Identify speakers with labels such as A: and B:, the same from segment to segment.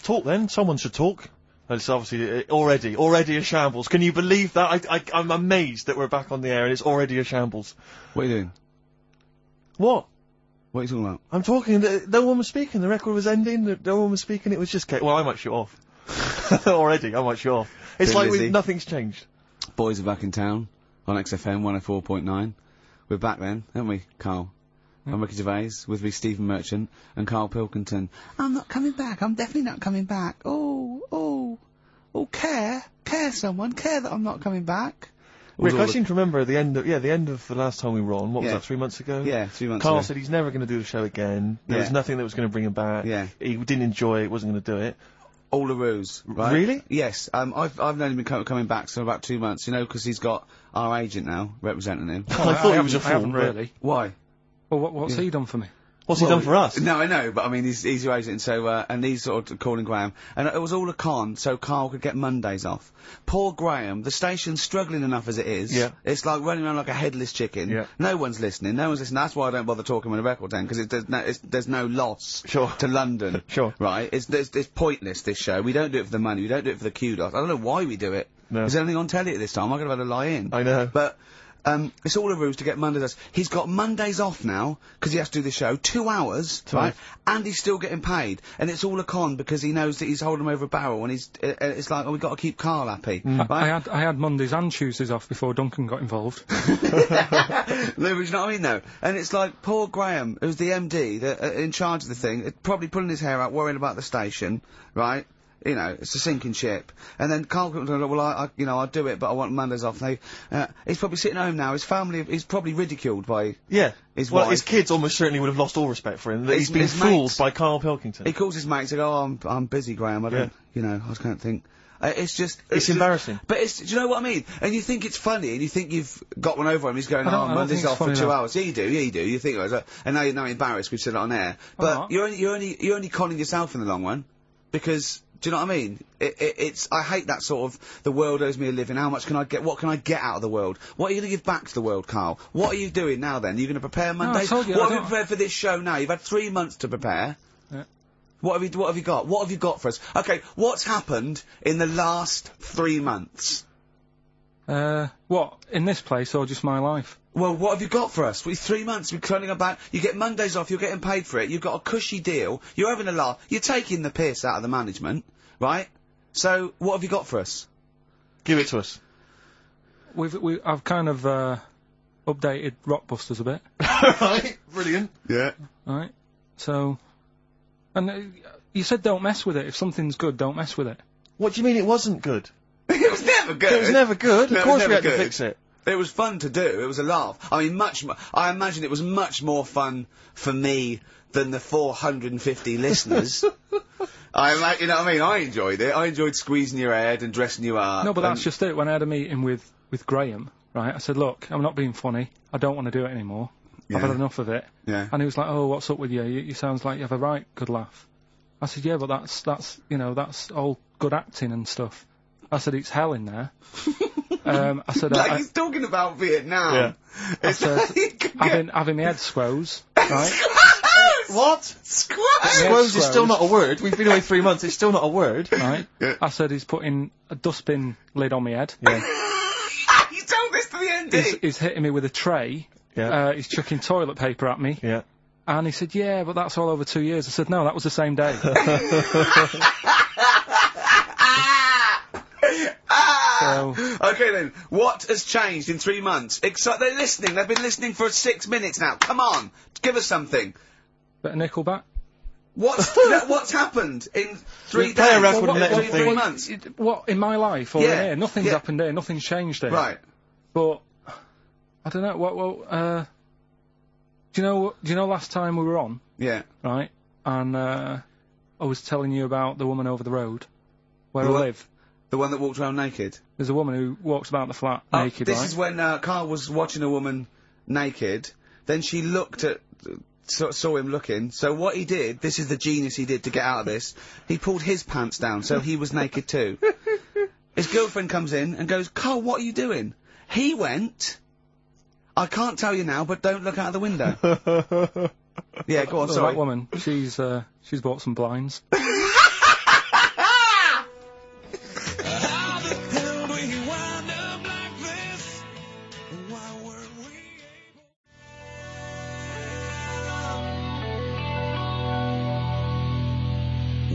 A: talk then. Someone should talk. It's obviously already a shambles. Can you believe that? I'm amazed that we're back on the air and it's already a shambles.
B: What are you doing?
A: What?
B: What are you talking about?
A: I'm talking. No one was speaking. The record was ending. No one was speaking. It was just. Well, I might shoot off. Already, I might shoot off. It's like nothing's changed.
B: Boys are back in town on XFM 104.9. We're back then, aren't we, Carl? I'm Ricky Gervais, with me Stephen Merchant and Carl Pilkington. I'm not coming back, I'm definitely not coming back. Oh, care someone, care that I'm not coming back.
A: Rick, I seem to remember the end of the last time we were on, what was that, 3 months ago?
B: Yeah, 3 months ago.
A: Carl said he's never going to do the show again. There was nothing that was going to bring him back.
B: Yeah.
A: He didn't enjoy it, wasn't going to do it.
B: All the ruse, right?
A: Really?
B: Yes, I've known him coming back for about 2 months, you know, because he's got our agent now, representing him.
A: I thought he was a fool.
C: I haven't really.
B: Why?
C: Well, what's he done for me?
A: What's he done for us?
B: No, I know, but I mean, he's your agent, so, and he's sort of calling Graham. And it was all a con, so Carl could get Mondays off. Poor Graham, the station's struggling enough as it is.
A: Yeah.
B: It's like running around like a headless chicken.
A: Yeah.
B: No one's listening, That's why I don't bother talking on a record then, because there's no loss
A: Sure.
B: to London.
A: Sure.
B: Right? It's pointless, this show. We don't do it for the money, we don't do it for the kudos. I don't know why we do it.
A: No.
B: Is there anything on telly at this time? I could have had to lie in.
A: I know.
B: But, it's all a ruse to get Mondays off. He's got Mondays off now, because he has to do the show, 2 hours, right? And he's still getting paid. And it's all a con, because he knows that he's holding him over a barrel, and it's like, oh, we've got to keep Carl happy. Right?
C: I had Mondays and Tuesdays off before Duncan got involved.
B: No, but you know what I mean, though? And it's like, poor Graham, who's the MD, in charge of the thing, probably pulling his hair out, worrying about the station, right? You know, it's a sinking ship. And then Carl comes along, well, I'll do it, but I want Mondays off. And he's probably sitting at home now. His family, he's probably ridiculed by his wife.
A: His kids almost certainly would have lost all respect for him. That he's been fooled by Carl Pilkington.
B: He calls his mates and goes, oh, I'm busy, Graham. I don't, I can't think. It's just...
A: It's embarrassing.
B: But do you know what I mean? And you think it's funny, and you think you've got one over him, he's going, Monday's off for 2 hours. Yeah, you do. You think it was, and now you're now embarrassed, we've said it on air. But you're only conning yourself in the long run, because... Do you know what I mean? I hate that sort of, the world owes me a living, what can I get out of the world? What are you going to give back to the world, Carl? What are you doing now then? Are you going to prepare Mondays?
C: What
B: have you prepared for this show now? You've had 3 months to prepare.
C: Yeah.
B: What have you got? What have you got for us? Okay, what's happened in the last 3 months?
C: What? In this place or just my life?
B: Well, what have you got for us? 3 months, we're turning about, you get Mondays off, you're getting paid for it, you've got a cushy deal, you're having a laugh, you're taking the piss out of the management, right? So, what have you got for us?
A: Give it to us.
C: I've kind of, updated Rockbusters a bit.
A: Right, brilliant.
B: Yeah.
C: Right, so, and you said don't mess with it, if something's good, don't mess with it.
A: What do you mean it wasn't good?
B: It was never good.
A: It was never good, of course we had to fix it.
B: It was fun to do. It was a laugh. I mean, I imagine it was much more fun for me than the 450 listeners. You know what I mean? I enjoyed it. I enjoyed squeezing your head and dressing you up.
C: No, but that's just it. When I had a meeting with Graham, right, I said, look, I'm not being funny. I don't want to do it anymore.
B: Yeah.
C: I've had enough of it.
B: Yeah.
C: And he was like, oh, what's up with you? You sounds like you have a right good laugh. I said, yeah, but that's all good acting and stuff. I said, it's hell in there. I said,
B: like he's talking about Vietnam.
A: Yeah.
C: I said, having my head squoze, right?
A: What? Squoze is still not a word. We've been away 3 months, it's still not a word.
C: Right? Yeah. I said, he's putting a dustbin lid on my head.
A: Yeah.
B: You told this to the MD?
C: He's hitting me with a tray.
A: Yeah.
C: He's chucking toilet paper at me.
A: Yeah.
C: And he said, yeah, but that's all over 2 years. I said, no, that was the same day. So,
B: okay then, what has changed in 3 months? They're listening, they've been listening for 6 minutes now. Come on, give us something.
C: Bit of Nickelback.
B: What's happened in 3
A: play a
B: days?
A: record and let him
B: 3
A: think.
B: months?
C: What, in my life or in here? Nothing's happened here, nothing's changed here.
B: Right.
C: But, I don't know, do you know last time we were on?
B: Yeah.
C: Right? And, I was telling you about the woman over the road, where I live.
B: The one that walked around naked?
C: There's a woman who walks about the flat naked,
B: this
C: right?
B: is when, Carl was watching a woman naked, then she looked at, saw him looking, so what he did, this is the genius he did to get out of this, he pulled his pants down, so he was naked too. His girlfriend comes in and goes, Carl, what are you doing? He went, I can't tell you now, but don't look out of the window. Yeah, go on, sorry.
C: That woman, she's bought some blinds.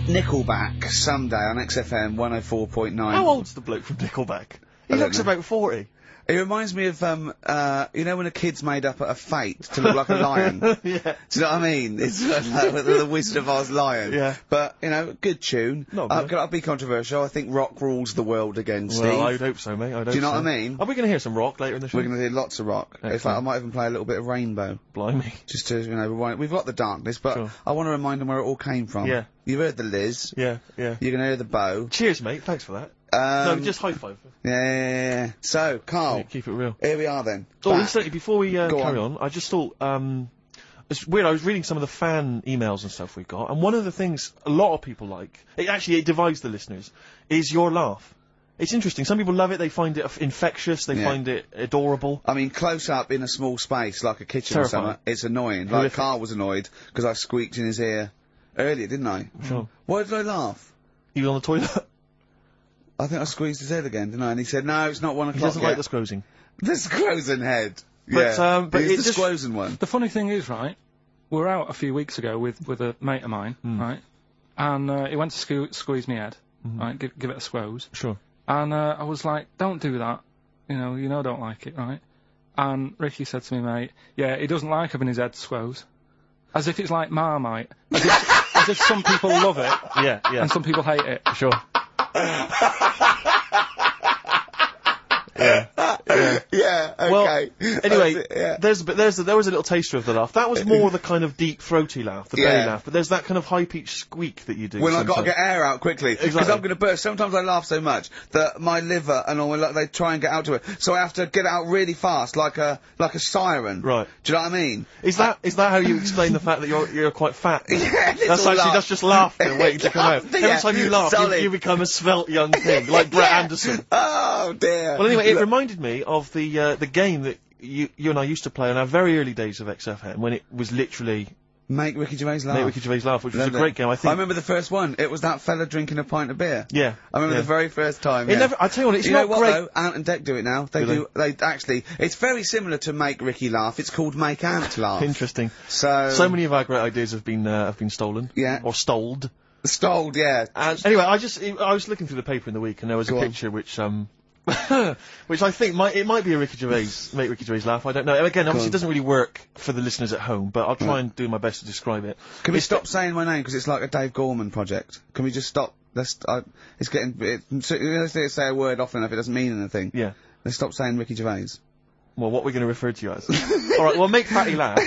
B: Nickelback Someday on XFM 104.9.
A: How old's the bloke from Nickelback? He looks about 40.
B: It reminds me of, you know when a kid's made up a fate to look like a lion?
A: Yeah.
B: Do you know what I mean? It's like the Wizard of Oz lion.
A: Yeah.
B: But, you know, good tune.
A: Not bad.
B: I'll be controversial. I think rock rules the world again, Steve.
A: Well, I'd hope so, mate. I'd hope so.
B: Do you know what I mean?
A: Are we going to hear some rock later in the show?
B: We're going to hear lots of rock. In fact, I might even play a little bit of Rainbow.
A: Blimey.
B: Just to, you know, rewind. We've got the darkness, but
A: Sure.
B: I want to remind them where it all came from.
A: Yeah.
B: You've heard the Liz.
A: Yeah, yeah.
B: You're going to hear the Bow.
A: Cheers, mate. Thanks for that. No, just high five.
B: Yeah. So, Carl.
A: Yeah, keep it real.
B: Here we are then.
A: Oh,
B: Back.
A: incidentally, before we carry
B: on.
A: on, I just thought, it's weird, I was reading some of the fan emails and stuff we've got, and one of the things a lot of people like, it divides the listeners, is your laugh. It's interesting. Some people love it, they find it infectious, they find it adorable.
B: I mean, close up in a small space, like a kitchen
A: Terrifying.
B: or something, it's annoying.
A: Horrific.
B: Like, Carl was annoyed, because I squeaked in his ear earlier, didn't I?
A: Sure.
B: Why did I laugh?
A: You was on the toilet?
B: I think I squeezed his head again, didn't I? And he said, no, it's not 1 o'clock
A: He doesn't
B: yet.
A: like the squozing.
B: The Squozen head.
A: But,
B: yeah.
A: but
B: He's
A: it
B: the
A: just-
B: Squozen one.
C: The funny thing is, right, we were out a few weeks ago with a mate of mine, right, and he went to squeeze me head, right, give it a squoze,
A: Sure.
C: and I was like, don't do that, you know I don't like it, right, and Ricky said to me, mate, yeah, he doesn't like having his head squoze, as if it's like Marmite, as if some people love it,
A: Yeah, yeah.
C: and some people hate it.
A: Sure.
B: Yeah, okay.
A: Well, anyway,
B: That's it, yeah.
A: there was a little taster of the laugh. That was more the kind of deep, throaty laugh, the belly
B: Yeah.
A: laugh. But there's that kind of high-pitched squeak that you do.
B: When I've got to
A: sometimes.
B: get air out quickly. Because
A: Exactly.
B: I'm going to burst. Sometimes I laugh so much that my liver and all, they try and get out to it. So I have to get it out really fast, like a siren.
A: Right.
B: Do you know what I mean?
A: Is that how you explain the fact that you're quite fat?
B: Yeah,
A: That's just laughter waiting to come out.
B: Yeah,
A: Every time you laugh,
B: solid.
A: you become a svelte young thing, like Brett Anderson.
B: Oh, dear.
A: Well, anyway, it reminded me of the game that you and I used to play in our very early days of XFM, when it was literally
B: Make Ricky Gervais laugh.
A: Make Ricky Gervais laugh, which was a
B: Loved
A: great
B: it.
A: game. I think.
B: I remember the first one. It was that fella drinking a pint of beer.
A: Yeah.
B: I remember
A: yeah.
B: the very first time.
A: It
B: yeah.
A: never. I tell you what, it's
B: you
A: not
B: know what
A: great.
B: though? Ant and Dec do it now. They
A: Do
B: do. They actually. It's very similar to Make Ricky Laugh. It's called Make Ant Laugh.
A: Interesting.
B: So
A: many of our great ideas have been stolen.
B: Yeah.
A: Or stoled.
B: Stoled, yeah.
A: And anyway, I was looking through the paper in the week, and there was
B: Go
A: a
B: on.
A: picture which which I think might be a Ricky Gervais, Make Ricky Gervais laugh. I don't know. Again, obviously, it doesn't really work for the listeners at home, but I'll try and do my best to describe it.
B: Can we stop saying my name because it's like a Dave Gorman project? Can we just stop? It's getting. Let's say a word often enough, it doesn't mean anything.
A: Yeah.
B: Let's stop saying Ricky Gervais.
A: Well, what we're going to refer to you as? All right. Well, Make Fatty Laugh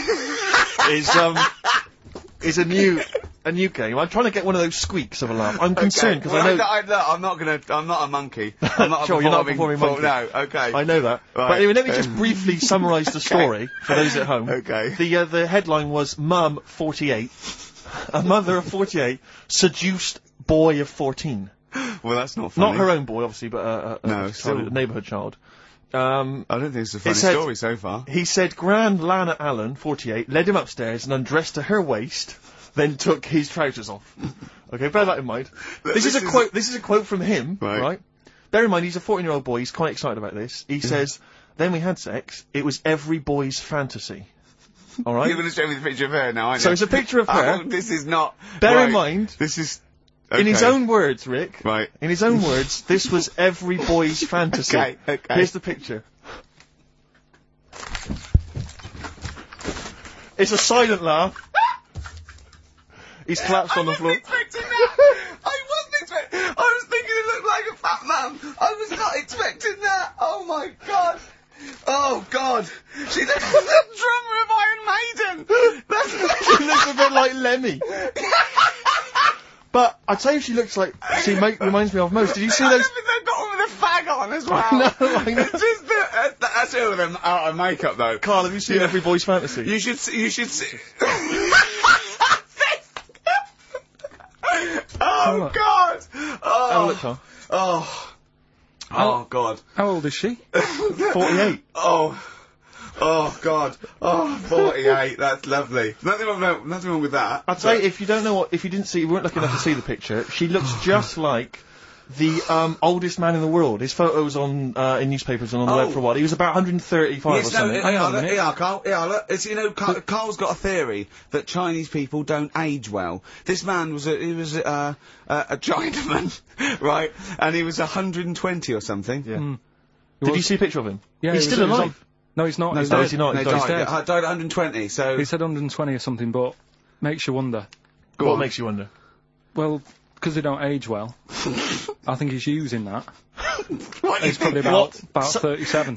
A: is a new game. I'm trying to get one of those squeaks of a laugh. I'm concerned because I know.
B: I'm not a monkey. I'm not
A: Sure, you're not a performing monkey.
B: No, okay.
A: I know that.
B: Right.
A: But anyway, let me just briefly summarise the story for those at home.
B: Okay.
A: The headline was Mum 48, a mother of 48 seduced boy of 14.
B: Well, that's not funny.
A: Not her own boy, obviously, but
B: No, still.
A: a neighbourhood child.
B: I don't think it's a funny
A: said-
B: story so far.
A: He said Grand Lana Allen, 48, led him upstairs and undressed to her waist, then took his trousers off. Okay, bear that in mind. This is a quote. This is a quote from him, right? Bear in mind, he's a 14-year-old boy. He's quite excited about this. He says, "Then we had sex. It was every boy's fantasy." All right.
B: You're going to show me the picture of her now, aren't you?
A: So it's a picture of her.
B: Oh, this is not.
A: Bear in
B: right.
A: mind,
B: This is.
A: in his
B: okay.
A: own words, Rick.
B: Right.
A: In his own words, this was every boy's fantasy.
B: Okay.
A: Here's the picture. It's a silent laugh. He's collapsed on the floor.
B: Expecting that. I wasn't expecting. I was thinking it looked like a fat man. I was not expecting that. Oh my god. Oh god. She looks like the drummer of Iron Maiden.
A: She looks a bit like Lemmy. But I tell you, she looks like reminds me of most. Did you see
B: I
A: those?
B: don't think they've got one with a fag on as well.
A: I know.
B: It's just that's it with them out of makeup though.
A: Carl, have you seen Every Boy's Fantasy?
B: You should see. Oh god!
A: Have a
B: Oh,
A: look, Carl.
B: oh god!
C: How old is she?
A: 48.
B: Oh god! Oh, 48. That's lovely. Nothing wrong with that.
A: I'd say if you don't know if you weren't lucky enough to see the picture, she looks just like the oldest man in the world. His photos in newspapers and on the web for a while. He was about 135 or something.
B: Carl. It's, you know, Carl's got a theory that Chinese people don't age well. This man was a Chinaman, right? And he was 120 or something.
A: Yeah. Did you see a picture of him?
C: Yeah,
A: he's still alive.
C: No, he's not.
A: No,
C: he's
A: is he not?
B: No,
A: He's dead.
B: died at 120. So
C: he said 120 or something, but makes you wonder.
A: What makes you wonder?
C: Well, because they don't age well. I think he's using that.
B: What
C: he's probably about 37.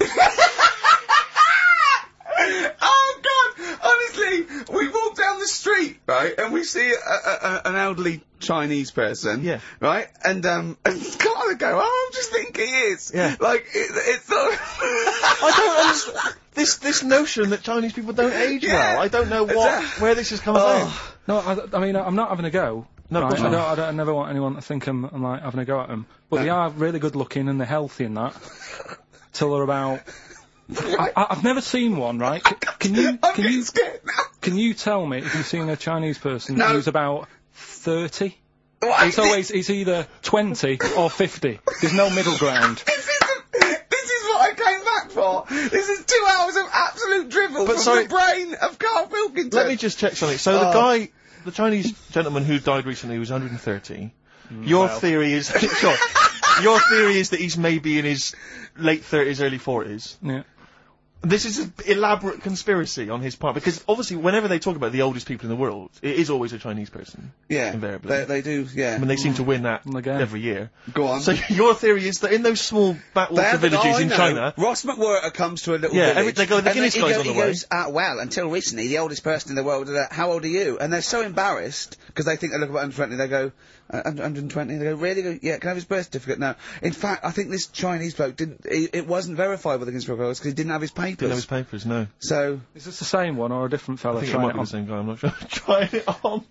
B: Oh God! Honestly, we walk down the street, right, and we see an elderly Chinese person,
A: yeah,
B: right, and kind of go, oh, I'm just thinking he is,
A: yeah,
B: like it's not.
A: I don't understand this notion that Chinese people don't age well. I don't know where this has come about.
C: No, I mean, I'm not having a go.
A: No,
C: right? I never want anyone to think I'm like having a go at them. But they are really good looking and they're healthy and that. Till they're about. I've never seen one, right? Can you tell me if you've seen a Chinese person who's about 30? It's either 20 or 50. There's no middle ground.
B: This is what I came back for. This is 2 hours of absolute drivel from the brain of Carl Pilkington.
A: Let me just check something. So the Chinese gentleman who died recently was 130. Your theory is your theory is that he's maybe in his late 30s, early 40s.
C: Yeah.
A: This is an elaborate conspiracy on his part, because obviously whenever they talk about the oldest people in the world, it is always a Chinese person.
B: Yeah.
A: Invariably.
B: They do, yeah.
A: I mean, they seem to win that every year.
B: Go on.
A: So your theory is that in those small backwater villages in China...
B: Ross McWhirter comes to a little village.
A: They go, the Guinness guy's on the way.
B: He goes, well, until recently, the oldest person in the world, how old are you? And they're so embarrassed, because they think they look about 120, they go, 120, they go, really? Yeah, can I have his birth certificate now? In fact, I think this Chinese bloke it wasn't verified by the conspiracy because he didn't have his papers.
A: Didn't have his papers, no.
B: So...
C: Is this the same one or a different fella?
A: I think it might be the same guy, I'm not sure. Trying it on.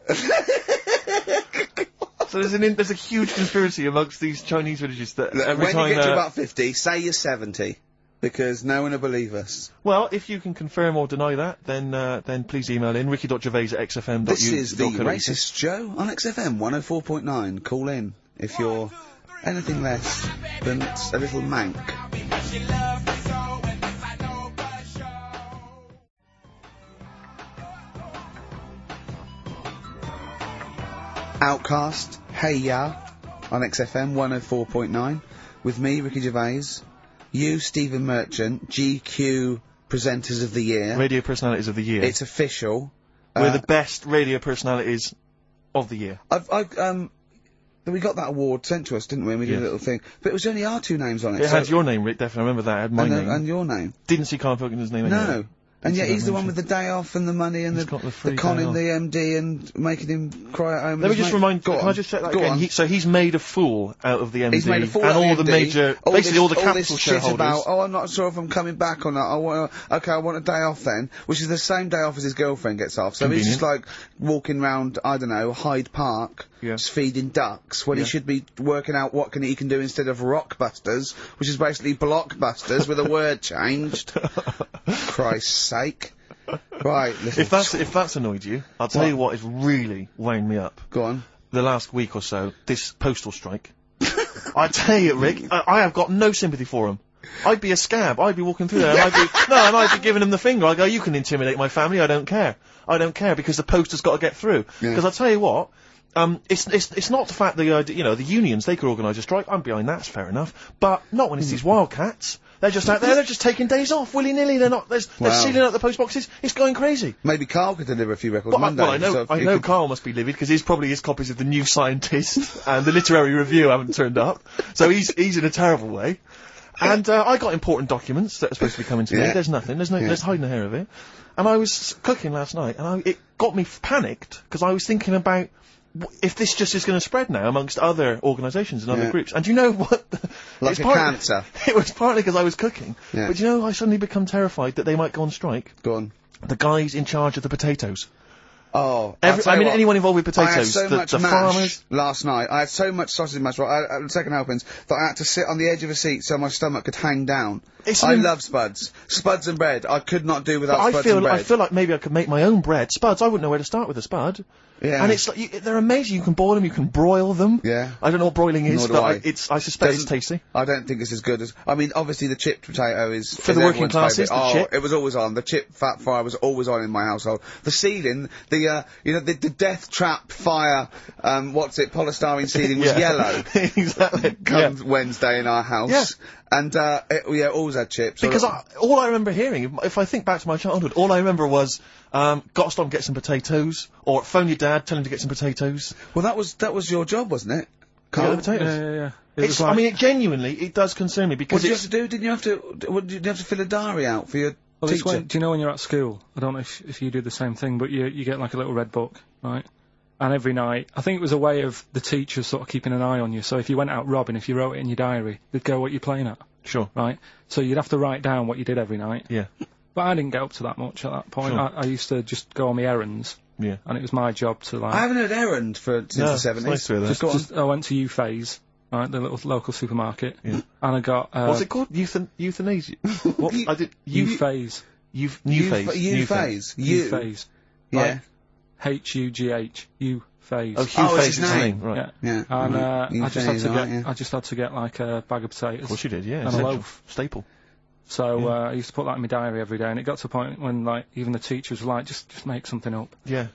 A: So there's a huge conspiracy amongst these Chinese villages that every time...
B: When you get to about 50, say you're 70. Because no one will believe us.
A: Well, if you can confirm or deny that, then please email in ricky.gervais@xfm.uk.
B: This is the Racist Show on XFM 104.9. Call in if you're anything less than a little mank. Outcast, Hey Ya, on XFM 104.9, with me, Ricky Gervais. You, Stephen Merchant, GQ Presenters of the Year.
A: Radio Personalities of the Year.
B: It's official.
A: We're the best radio personalities of the year.
B: We got that award sent to us, didn't we? And we did a little thing. But it was only our two names on it.
A: It had your name, Rick, definitely. I remember that. It had my name.
B: And your name.
A: Didn't see Carl Pilkington's name anyway.
B: No. And yet he's the one with the day off and the money and the conning the MD and making him cry at home.
A: Let me just remind... Can I just check that again? So he's made a fool out of the MD. He's made a fool out of the MD. And all the major... Basically all the capital shareholders. About,
B: I'm not sure if I'm coming back or not. I want a day off then. Which is the same day off as his girlfriend gets off. So he's just like walking round, I don't know, Hyde Park. Just feeding ducks when he should be working out what he can do instead of Rockbusters, which is basically Blockbusters with a word changed. Christ's sake. Right,
A: if that's annoyed you, I'll tell you what has really wound me up.
B: Go on.
A: The last week or so, this postal strike. I tell you, Rick, I have got no sympathy for him. I'd be a scab. I'd be walking through there and I'd be giving him the finger. I'd go, you can intimidate my family, I don't care. I don't care because the post has got to get through. Because I'll tell you what, it's not the fact that, the unions, they could organise a strike. I'm behind that, it's fair enough. But not when it's these wildcats. They're just out there, they're just taking days off, willy-nilly, they're sealing out the post boxes, it's going crazy.
B: Maybe Carl could deliver a few records Monday.
A: Well, I know Carl must be livid, because his copies of The New Scientist and the Literary Review haven't turned up. So he's in a terrible way. And, I got important documents that are supposed to be coming to me, there's nothing, there's hiding a hair of it. And I was cooking last night, and it got me panicked, because I was thinking about, if this just is going to spread now amongst other organisations and other groups. And you know what?
B: Like cancer.
A: It was partly because I was cooking. Yeah. But I suddenly become terrified that they might go on strike.
B: Go on.
A: The guys in charge of the potatoes.
B: Oh,
A: anyone involved with potatoes. I had
B: so much mash farmers. Last night. I had so much sausage mash, second helpings, that I had to sit on the edge of a seat so my stomach could hang down. I love spuds. Spuds and bread. I could not do without spuds and bread.
A: I feel like maybe I could make my own bread. Spuds, I wouldn't know where to start with a spud.
B: Yeah.
A: And it's like, they're amazing. You can boil them, you can broil them.
B: Yeah.
A: I don't know what broiling is,
B: Nor
A: but
B: do
A: I suspect it's tasty.
B: I don't think it's as good as, I mean, obviously the chipped potato is...
A: For the working classes, the chip.
B: It was always on. The chip fat fire was always on in my household. The ceiling, the death trap fire, polystyrene ceiling was yellow.
A: Exactly.
B: Come Wednesday in our house.
A: Yeah.
B: And, always had chips.
A: Because all I remember hearing, if I think back to my childhood, all I remember was, gotta stop and get some potatoes, or phone your dad, tell him to get some potatoes.
B: Well, that was your job, wasn't it?
A: Carl?
C: Yeah.
A: I mean, it does concern me because
B: what did you have to do? Did you have to fill a diary out for your teacher?
C: Do you know when you're at school? I don't know if you do the same thing, but you get like a little red book, right? And every night, I think it was a way of the teachers sort of keeping an eye on you. So if you went out robbing, if you wrote it in your diary, they'd go what you're playing at.
A: Sure.
C: Right? So you'd have to write down what you did every night.
A: Yeah.
C: But I didn't get up to that much at that point.
A: Sure.
C: I used to just go on my errands.
A: Yeah.
C: And it was my job to like...
B: I haven't heard errand since the 70s.
A: Nice to hear that.
C: I went to U-Phase, right, the little local supermarket.
A: Yeah.
C: And I got...
A: What's it called? Euthanasia? What? I did...
C: U-Phase.
A: U-Phase.
B: U-Phase.
C: U-Phase.
B: Yeah.
C: H-U-G-H. U-Phase.
A: Oh, Hugh Phase is his name, right.
C: Yeah. And I just had to get like a bag of potatoes.
A: Of course you did, yeah.
C: And a loaf.
A: Staple.
C: So I used to put that in my diary every day, and it got to a point when like even the teachers were like, just make something up.
A: Yeah.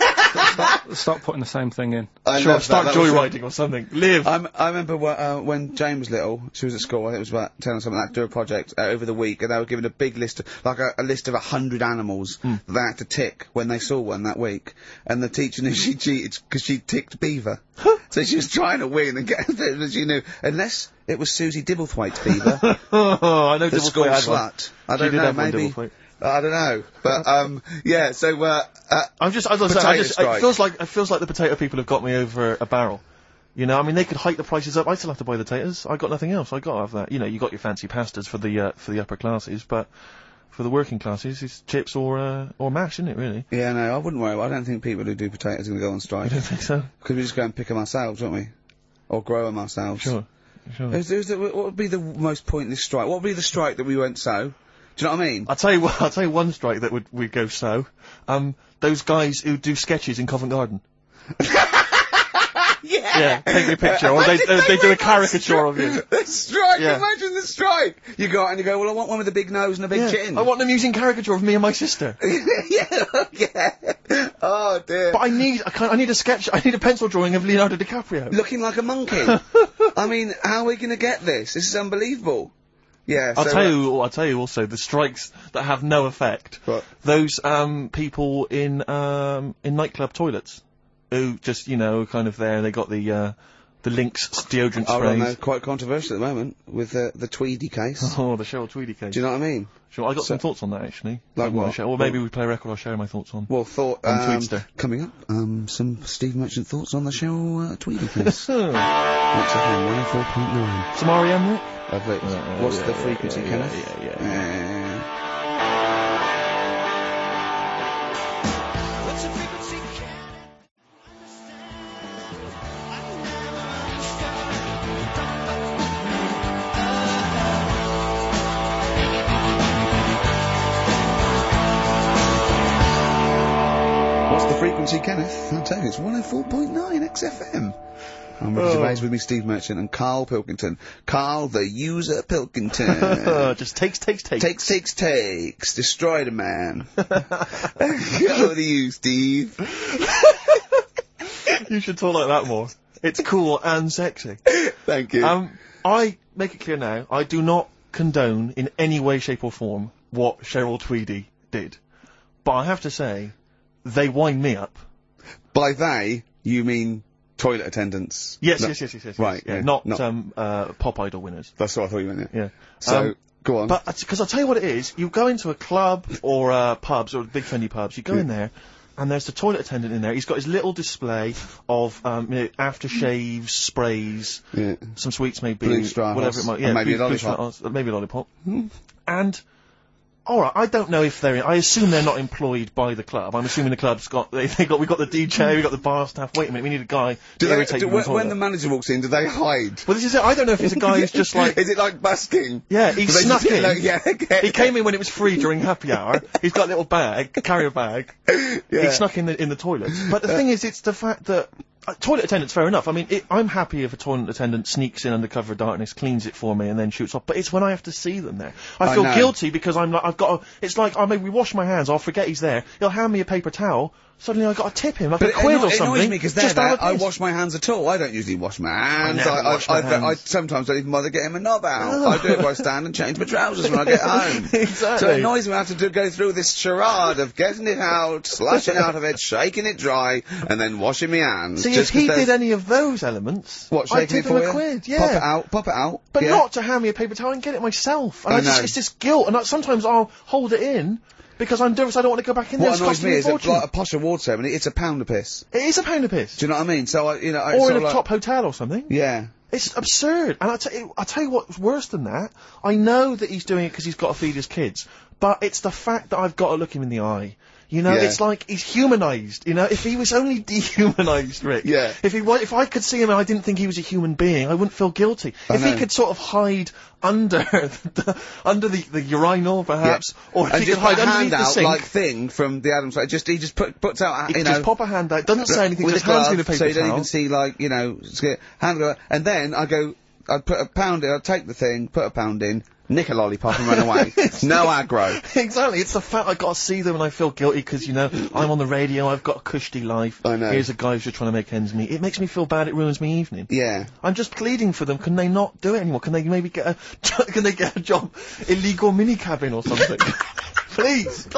C: Stop putting the same thing in.
A: Sure, start joyriding or something. Live.
B: I remember when Jane was little, she was at school, I think it was about 10 or something, like, to do a project over the week, and they were given a big list, like a list of 100 animals that they had to tick when they saw one that week. And the teacher knew she cheated because she ticked beaver. So she was trying to win and get it, but she knew, unless it was Susie Dibblethwaite's beaver.
A: I know
B: the school slut. I don't know, maybe. I don't know, but yeah. So
A: I'm just, as I say, it feels like the potato people have got me over a barrel. You know, I mean, they could hike the prices up. I still have to buy the potatoes. I got nothing else. I got to have that. You know, you got your fancy pastas for the upper classes, but for the working classes, it's chips or mash, isn't it? Really?
B: Yeah, no, I wouldn't worry. I don't think people who do potatoes are going to go on strike.
A: You don't think so?
B: Because we just go and pick them ourselves, don't we? Or grow them ourselves.
A: Sure.
B: What would be the most pointless strike? What would be the strike that we won't sow? Do you know what I mean?
A: I'll tell you one strike that would go so. Those guys who do sketches in Covent Garden. Yeah, take a picture, or they do a caricature of you.
B: The strike, imagine the strike! You go out and you go, well, I want one with a big nose and a big chin.
A: I want an amusing caricature of me and my sister.
B: yeah. Oh dear.
A: But I need a sketch, I need a pencil drawing of Leonardo DiCaprio.
B: Looking like a monkey. I mean, how are we gonna get this? This is unbelievable. Yeah,
A: I'll tell you also, the strikes that have no effect.
B: What?
A: Those, people in nightclub toilets. Who just, you know, kind of there, they got the Lynx deodorant sprays.
B: Oh, no, quite controversial at the moment, with the Tweedy case.
A: Oh, the Cheryl Tweedy case.
B: Do you know what I mean?
A: Sure, I got some thoughts on that, actually.
B: Like what?
A: Or maybe we play a record, I'll share my thoughts on.
B: Well,
A: on Tweedster.
B: Coming up, some Steve Merchant thoughts on the Cheryl Tweedy case. What's FM 104.9.
A: Some R.E.M., Rick?
B: Lovely. What's the frequency, Kenneth?
A: Yeah.
B: Frequency, Kenneth. I'll tell you, it's 104.9 XFM. I'm Ricky Gervais with me, Steve Merchant, and Carl Pilkington. Carl, the user Pilkington.
A: Just takes.
B: Takes. Destroy the man. Go to you, Steve.
A: You should talk like that more. It's cool and sexy.
B: Thank you.
A: I make it clear now, I do not condone in any way, shape or form what Cheryl Tweedy did. But I have to say, they wind me up.
B: By they, you mean toilet attendants?
A: Yes.
B: Right,
A: yeah. Not Pop Idol winners.
B: That's what I thought you meant,
A: yeah.
B: So, go on.
A: But, because I'll tell you what it is, you go into a club, or, pubs, or big friendly pubs, you go in there, and there's the toilet attendant in there, he's got his little display of, aftershaves, sprays, some sweets maybe,
B: blue straw
A: whatever it might,
B: maybe a lollipop.
A: Maybe a lollipop. And alright, I don't know if I assume they're not employed by the club. I'm assuming the club's got, we've got the DJ, we've got the bar staff. Wait a minute, we need a guy to irritate them.
B: When the manager walks in, do they hide?
A: Well, this is it. I don't know if it's a guy who's just like...
B: Is it like busking?
A: Yeah, he snuck in.
B: Like, yeah, okay.
A: He came in when it was free during happy hour. He's got a little carrier bag. Yeah. He snuck in the toilet. But the thing is, it's the fact that... toilet attendants, fair enough. I mean, I'm happy if a toilet attendant sneaks in under cover of darkness, cleans it for me, and then shoots off. But it's when I have to see them there. I feel guilty because it's like, maybe wash my hands, I'll forget he's there. He'll hand me a paper towel. Suddenly I've got to tip him, like a quid or something.
B: It annoys me because I wash my hands at all. I don't usually wash my hands. I sometimes don't even bother getting my knob out. I do it by stand and change my trousers when I get home.
A: Exactly.
B: So it annoys me I have to go through this charade of getting it out, slashing out of it, shaking it dry, and then washing my hands.
A: See, if he did any of those elements, I'd tip him a quid, yeah.
B: Pop it out.
A: But not to hand me a paper towel and get it myself. And it's just guilt, and sometimes I'll hold it in, because I'm nervous I don't want to go back in there.
B: What annoys me is, like a posh award ceremony, it's £1 a piss.
A: It is £1 a piss.
B: Do you know what I mean? So,
A: or in a top hotel or something.
B: Yeah.
A: It's absurd. And I'll tell you what's worse than that. I know that he's doing it because he's got to feed his kids. But it's the fact that I've got to look him in the eye. You know, it's like he's humanised. You know, if he was only dehumanised, Rick.
B: Yeah.
A: If I could see him and I didn't think he was a human being, I wouldn't feel guilty. If he could sort of hide under the urinal, perhaps, or if he could hide underneath the sink,
B: like Thing from the Addams Family. He just puts out.
A: He just pop a hand out. Doesn't say anything. Just hands me the paper
B: so you don't
A: towel.
B: even see hand go. And then I'd put a pound in. I'd take the thing, put a pound in. Nick a lollipop and run away. No aggro.
A: Exactly. It's the fact I got to see them and I feel guilty because, you know, I'm on the radio, I've got a cushy life.
B: I know.
A: Here's a guy who's just trying to make ends meet. It makes me feel bad, it ruins my evening.
B: Yeah.
A: I'm just pleading for them. Can they not do it anymore? Can they maybe get a job? Illegal mini cabin or something? Please.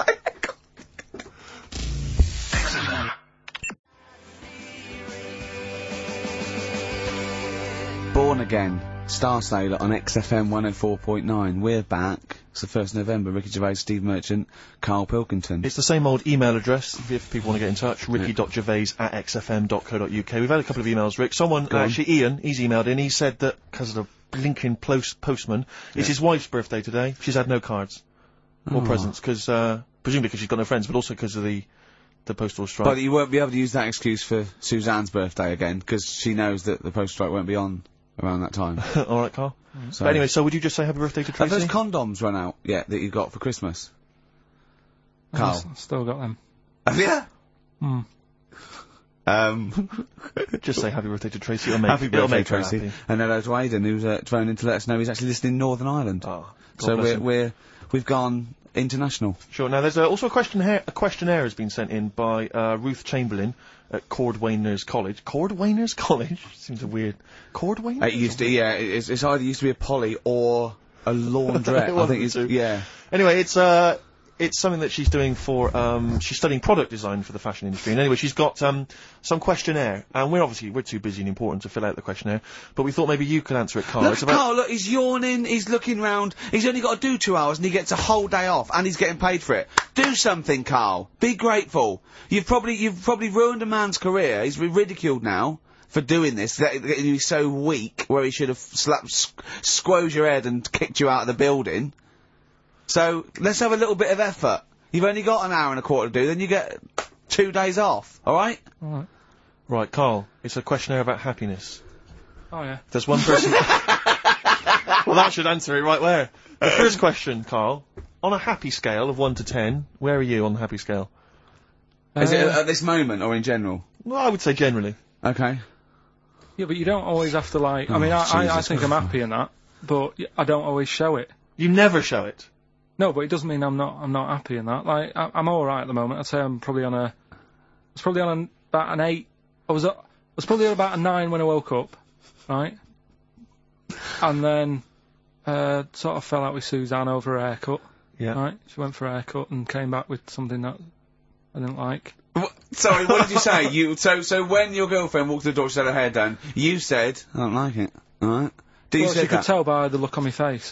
B: Born Again. Star Sailor on XFM 104.9. We're back. It's the 1st of November. Ricky Gervais, Steve Merchant, Carl Pilkington.
A: It's the same old email address if people want to get in touch. ricky.gervais@xfm.co.uk. We've had a couple of emails, Rick. Ian, he's emailed in. He said that because of the blinking postman, it's his wife's birthday today. She's had no cards or presents because presumably because she's got no friends, but also because of the postal strike.
B: But you won't be able to use that excuse for Suzanne's birthday again because she knows that the postal strike won't be on around that time.
A: Alright, Carl. So but anyway, so would you just say happy birthday to Tracy?
B: Have those condoms run out yet that you got for Christmas? Carl?
C: I've still got them.
B: Have you?
A: Just say happy birthday to Tracy.
B: Happy birthday, Tracy. And hello to Aidan, who's phoned in to let us know he's actually listening in Northern Ireland.
A: Oh,
B: so we've gone international.
A: Sure. Now there's also a questionnaire has been sent in by Ruth Chamberlain at Cordwainers College. Cordwainers College seems a weird. Cordwainers.
B: It used to, yeah. It's either used to be a poly or a laundrette. I think it's yeah.
A: Anyway, it's something that she's doing for, she's studying product design for the fashion industry. And anyway, she's got, some questionnaire. And we're too busy and important to fill out the questionnaire. But we thought maybe you could answer it, Carl.
B: Carl, look, he's yawning, he's looking round. He's only got to do 2 hours and he gets a whole day off. And he's getting paid for it. Do something, Carl. Be grateful. You've probably ruined a man's career. He's ridiculed now for doing this. That he's so weak, where he should have squoze your head and kicked you out of the building. So, let's have a little bit of effort. You've only got an hour and a quarter to do, then you get 2 days off, alright?
C: Alright.
A: Right, Carl, it's a questionnaire about happiness.
C: Oh, yeah.
A: There's one person... Well, that should answer it right there. The first question, Carl, on a happy scale of 1 to 10, where are you on the happy scale?
B: Is it at this moment, or in general?
A: Well, I would say generally.
B: Okay.
C: Yeah, but you don't always have to, like... I mean, I think I'm happy in that, but I don't always show it.
A: You never show it?
C: No, but it doesn't mean I'm not happy in that. Like, I'm alright at the moment. I'd say I'm probably on about an 8. I was probably on about a 9 when I woke up, right? And then, sort of fell out with Suzanne over a haircut.
A: Yeah.
C: Right? She went for a haircut and came back with something that I didn't like.
B: Sorry, what did you say? So when your girlfriend walked to the door, she had her hair done, you said, I don't like it. Alright?
C: Well, you could tell by the look on my face.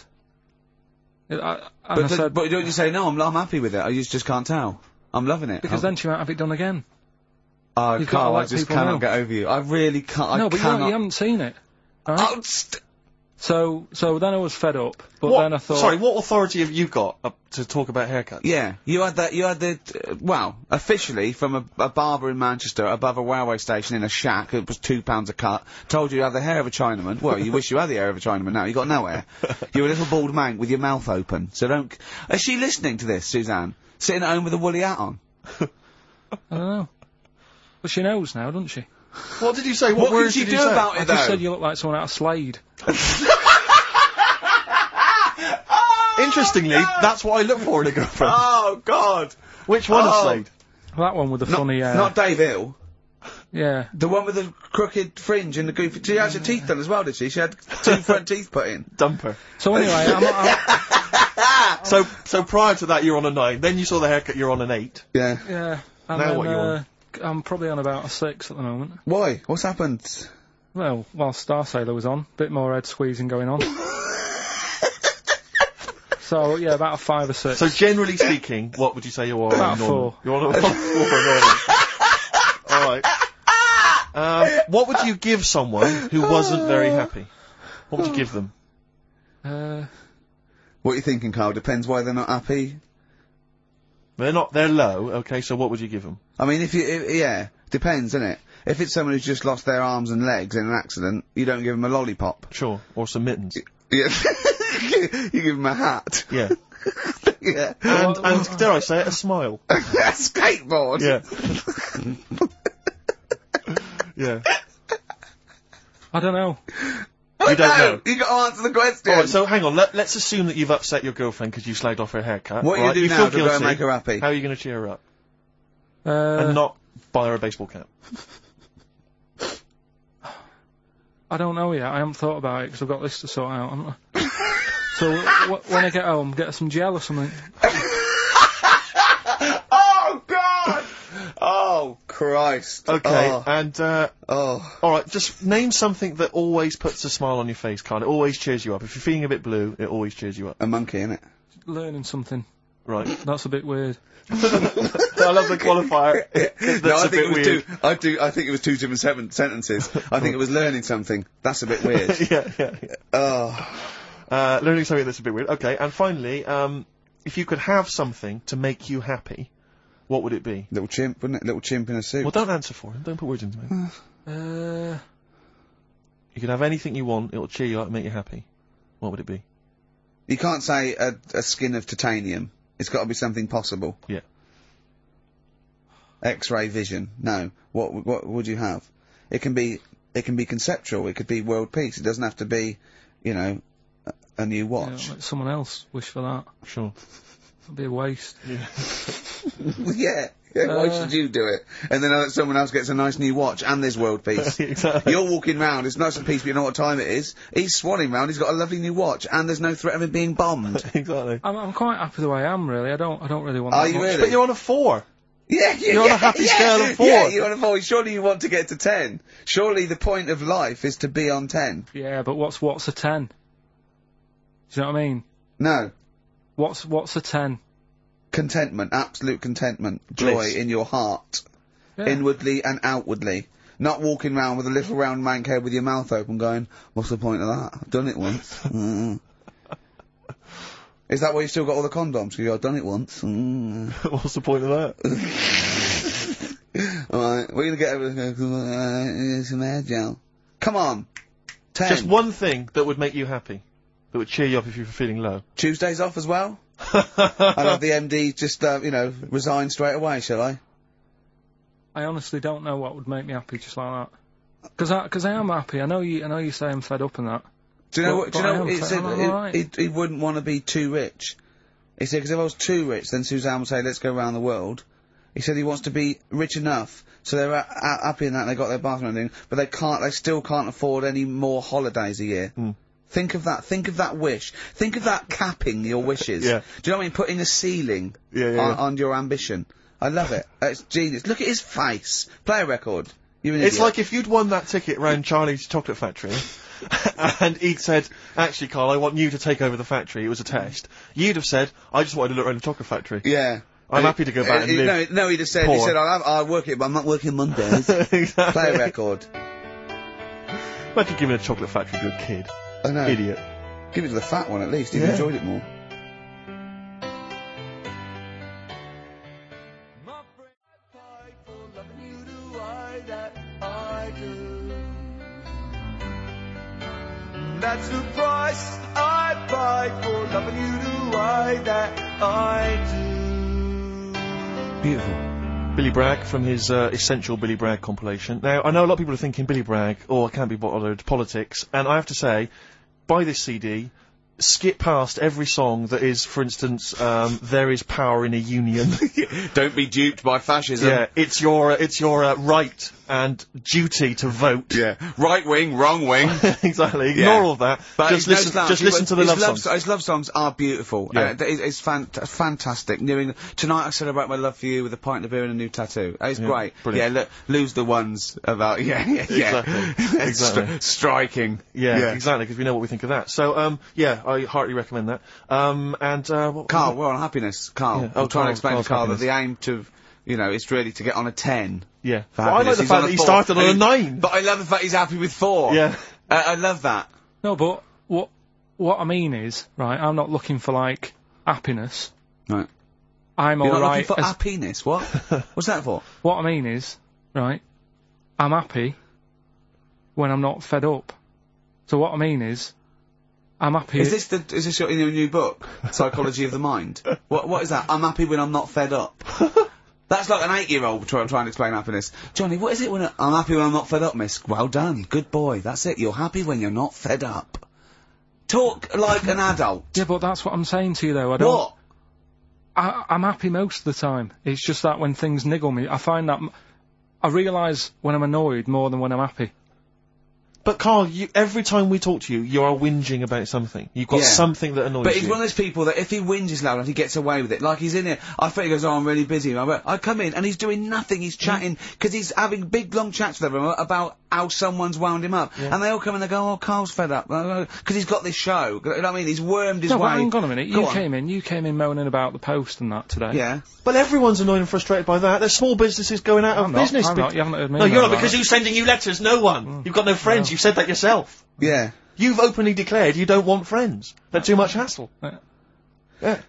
B: But don't you say, no, I'm happy with it, I just can't tell. I'm loving it.
C: Because then she might have it done again.
B: Oh, Carl, I just cannot get over you. I really can't,
C: No, but you haven't seen it. Right? So then I was fed up, but then I thought...
A: Sorry, what authority have you got to talk about haircuts?
B: Yeah, you had well, officially from a barber in Manchester above a railway station in a shack, it was £2 a cut, told you had the hair of a Chinaman. Well, you wish you had the hair of a Chinaman now, you got no hair. You're a little bald man with your mouth open, so don't... Is she listening to this, Suzanne? Sitting at home with a woolly hat on?
C: I don't know. Well, she knows now, doesn't she?
A: What did you say?
B: What words did you do about it, though?
C: I just said you look like someone out of Slade.
A: Interestingly, that's what I look for in a girlfriend.
B: Oh, God!
A: Which one of Slade?
C: That one with the funny...
B: Not Dave Hill.
C: Yeah.
B: The one with the crooked fringe and the goofy... She had her teeth done as well, did she? She had 2 front teeth put in.
A: Dumper.
C: So anyway,
A: So prior to that, you're on a 9. Then you saw the haircut, you're on an 8.
B: Yeah.
C: Yeah. And
A: now
C: then,
A: what you're on?
C: I'm probably on about a 6 at the moment.
B: Why? What's happened?
C: Well, while Star Sailor was on, bit more head squeezing going on. So, yeah, about a 5 or 6.
A: So generally speaking, what would you say you are?
C: About a 4.
A: You're on a 4. Alright. What would you give someone who wasn't very happy? What would you give them?
B: What are you thinking, Carl? Depends why they're not happy.
A: They're low, okay, so what would you give them?
B: I mean, yeah, depends, innit? If it's someone who's just lost their arms and legs in an accident, you don't give them a lollipop.
A: Sure, or some mittens.
B: Yeah. You give them a hat.
A: Yeah.
B: Yeah.
A: And dare I say it, a smile.
B: A skateboard.
A: Yeah. Yeah.
C: I don't know.
A: You don't know.
B: You got to answer the question.
A: Alright, so hang on, let's assume that you've upset your girlfriend because you slagged off her haircut.
B: What
A: right?
B: you do
A: you
B: now
A: feel
B: to
A: guilty.
B: go and make her happy?
A: How are you going to cheer her up? And not buy her a baseball cap.
C: I don't know yet. I haven't thought about it because I've got this to sort out, haven't I? So when I get home, get her some gel or something.
B: Oh, God! Oh, Christ.
A: Okay,
B: Oh.
A: and, alright, just name something that always puts a smile on your face, Carl. It always cheers you up. If you're feeling a bit blue, it always cheers you up.
B: A monkey, innit?
C: Learning something.
A: Right.
C: That's a bit weird.
A: I love the qualifier. That's a bit weird.
B: I think it was 2 different sentences. I think it was learning something. That's a bit weird.
A: yeah.
B: Oh.
A: Learning something that's a bit weird. Okay, and finally, if you could have something to make you happy, what would it be?
B: Little chimp, wouldn't it? Little chimp in a suit.
A: Well, don't answer for him. Don't put words into me. You could have anything you want. It'll cheer you up and make you happy. What would it be?
B: You can't say a skin of titanium. It's got to be something possible.
A: Yeah.
B: X-ray vision. No. What would you have? It can be conceptual. It could be world peace. It doesn't have to be, you know, a new watch.
C: Yeah, let someone else wish for that.
A: Sure.
C: That'd be a waste.
B: Yeah. Why should you do it? And then someone else gets a nice new watch and there's world peace.
A: Exactly.
B: You're walking round, it's nice and peaceful, you know what time it is. He's swanning round, he's got a lovely new watch and there's no threat of him being bombed.
A: Exactly.
C: I'm quite happy the way I am, really. I don't really want
B: Are
C: that
B: you
C: much.
B: really?
A: But you're on a 4.
B: Yeah,
A: You're on a happy scale of 4.
B: Yeah, you're on a 4. Surely you want to get to 10. Surely the point of life is to be on 10.
C: Yeah, but what's a 10? Do you know what I mean?
B: No.
C: What's a 10?
B: Contentment, absolute contentment, joy
A: Bliss.
B: in your heart,
C: Yeah.
B: inwardly and outwardly. Not walking round with a little round mank head with your mouth open going, what's the point of that? I've done it once. Is that why you've still got all the condoms? You go, I've done it once.
A: What's the point of that?
B: Alright, we're gonna get over some hair gel. Come on. 10.
A: Just one thing that would make you happy. That would cheer you up if you were feeling low.
B: Tuesdays off as well? I'll have the MD just, you know, resign straight away, shall I?
C: I honestly don't know what would make me happy just like that. Cause I am happy. I know you say I'm fed up and that.
B: Do you know
C: But
B: what, he said, he wouldn't want to be too rich. He said, because if I was too rich, then Suzanne would say, let's go around the world. He said he wants to be rich enough, so they're happy in that, and they got their bathroom and everything, but they still can't afford any more holidays a year. Think of that wish. Think of that capping your wishes.
A: Yeah.
B: Do you know what I mean? Putting a ceiling on your ambition. I love it. It's genius. Look at his face. Play a record. You're an
A: It's
B: idiot.
A: like if you'd won that ticket round Charlie's Chocolate Factory, and he'd said, actually, Carl, I want you to take over the factory. It was a test. You'd have said, I just wanted to look around the chocolate factory.
B: Yeah.
A: I'm happy to go back and live.
B: No, he'd have said,
A: poor.
B: I'll work it, but I'm not working Mondays.
A: Exactly.
B: Play a record.
A: Imagine giving a chocolate factory to a kid.
B: I know.
A: Idiot.
B: Give it to the fat one at least. He'd enjoyed it more.
D: That's the price I pay for loving you the way that I do.
B: Beautiful.
A: Billy Bragg from his Essential Billy Bragg compilation. Now, I know a lot of people are thinking Billy Bragg, I can't be bothered, politics, and I have to say, buy this CD, skip past every song that is, for instance, there is power in a union.
B: Don't be duped by fascism.
A: Yeah, it's your right and duty to vote.
B: Yeah. Right wing, wrong wing.
A: Exactly. Ignore all that.
B: But
A: just listen to the love songs.
B: His love songs are beautiful.
A: Yeah.
B: It's fantastic. Tonight I celebrate my love for you with a pint of beer and a new tattoo. It's great.
A: Brilliant.
B: Yeah, lose the ones about,
A: Exactly.
B: Striking.
A: Yeah, exactly, because we know what we think of that. So, I heartily recommend that.
B: Carl, we're on happiness. Carl.
A: Yeah.
B: I'm trying to explain to Carl
A: happiness.
B: that the aim to, is really to get on a 10.
A: Yeah.
B: For
A: But I like
B: happiness.
A: the
B: He's
A: fact
B: on
A: that he
B: 4.
A: started on a 9.
B: But I love the fact he's happy with 4.
A: Yeah.
B: I love that.
C: No, but what I mean is, right, I'm not looking for, like, happiness.
B: Right.
C: I'm
B: You're not
C: alright.
B: looking for happiness? What? What's that for?
C: What I mean is, right, I'm happy when I'm not fed up. So what I mean is, I'm happy...
B: Is this your new book? Psychology of the Mind? What is that? I'm happy when I'm not fed up. That's like an 8-year-old trying to explain happiness. Johnny, what is it when I'm happy when I'm not fed up, miss? Well done. Good boy. That's it. You're happy when you're not fed up. Talk like an adult.
C: Yeah, but that's what I'm saying to you, though. I don't...
B: What?
C: I'm happy most of the time. It's just that when things niggle me, I find that... I realise when I'm annoyed more than when I'm happy.
A: But Carl, every time we talk to you, you are whinging about something. You've got something that annoys you.
B: But he's one of those people that if he whinges loud enough, he gets away with it. Like he's in here, I think he goes, I'm really busy. I come in and he's doing nothing. He's chatting, because he's having big long chats with everyone about how someone's wound him up. And they all come and they go, Carl's fed up. Because he's got this show. You know what I mean? He's wormed his way.
C: But hang on a minute. You came in moaning about the Post and that today.
B: Yeah.
A: Well, everyone's annoyed and frustrated by that. There's small businesses going out of business.
C: I'm not. You haven't heard me.
A: No, you're not, because who's sending you letters? No one. You've got no friends. You've said that yourself.
B: Yeah.
A: You've openly declared you don't want friends. They're too much hassle.
C: Yeah.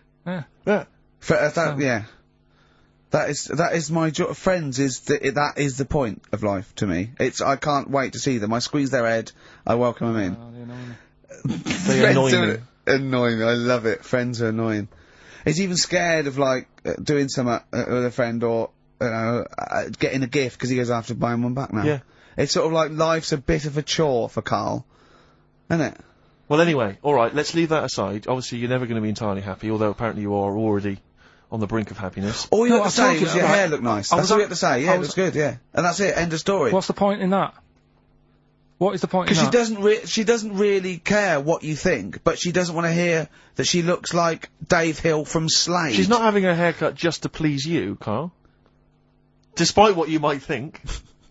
B: Yeah. That is my job. Friends that is the point of life to me. I can't wait to see them. I squeeze their head. I welcome them in.
A: They annoy me.
B: Annoying. I love it. Friends are annoying. He's even scared of doing something with a friend or getting a gift because he goes, I have to buy him one back now.
A: Yeah.
B: It's sort of like life's a bit of a chore for Carl, isn't it?
A: Well, anyway, all right. Let's leave that aside. Obviously, you're never going to be entirely happy, although apparently you are already on the brink of happiness.
B: All you have to say was your hair looked nice. That's all you have to say. Yeah, it looks good. Yeah, and that's it. End of story.
C: What's the point in that? What is the point in that?
B: Because she doesn't really care what you think, but she doesn't want to hear that she looks like Dave Hill from Slade.
A: She's not having her haircut just to please you, Carl. Despite what you might think.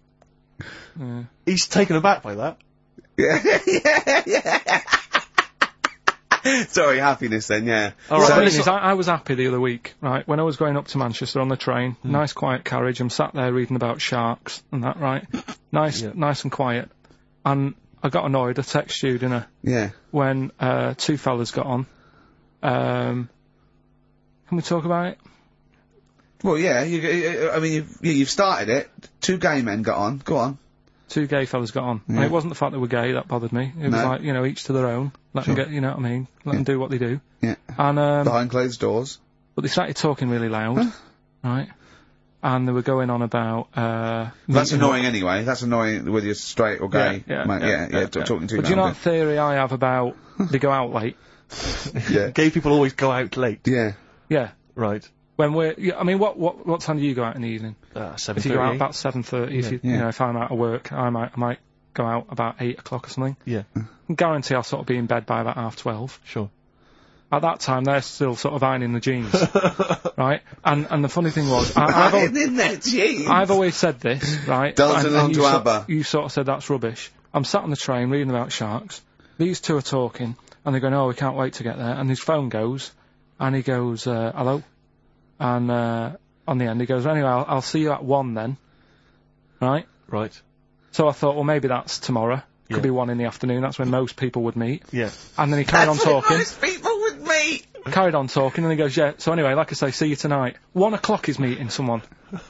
A: He's taken aback by that.
B: Yeah. Sorry, happiness then, yeah.
C: All right, listen, I was happy the other week, right, when I was going up to Manchester on the train, nice quiet carriage, I'm sat there reading about sharks and that, right? Nice and quiet. And I got annoyed, I texted you, didn't I?
B: Yeah.
C: When, 2 fellas got on. Can we talk about it?
B: Well, yeah, you've started it. 2 gay men got on. Go on.
C: 2 gay fellas got on. And it wasn't the fact they were gay that bothered me. It was like, each to their own. Let them get, you know what I mean? Let them do what they do.
B: Yeah.
C: And,
B: behind closed doors.
C: But they started talking really loud. Right? And they were going on about,
B: That's annoying anyway. That's annoying whether you're straight or gay. Talking too loud.
C: But do you know that theory I have about they go out late?
A: Yeah. Gay people always go out late.
B: Yeah.
C: Yeah.
A: Right.
C: When what time do you go out in the evening?
A: 7:30.
C: If you go out about 7:30, if I'm out of work, I might go out about 8 o'clock or something.
A: Yeah.
C: I guarantee I'll sort of be in bed by about 12:30.
A: Sure.
C: At that time, they're still sort of ironing the jeans, right? And the funny thing was, I've always said this, right?
B: Dalton along to ABBA.
C: You sort of said that's rubbish. I'm sat on the train reading about sharks. These 2 are talking, and they're going, "Oh, we can't wait to get there." And his phone goes, and he goes, "Hello," and on the end he goes, "Anyway, I'll see you at 1 then." Right?
A: Right.
C: So I thought, well, maybe that's tomorrow. Could be 1 in the afternoon. That's when most people would meet.
A: Yeah.
C: And then he carried on talking.
B: Most people would meet.
C: Carried on talking, and he goes, yeah. So anyway, like I say, see you tonight. 1 o'clock he's meeting someone.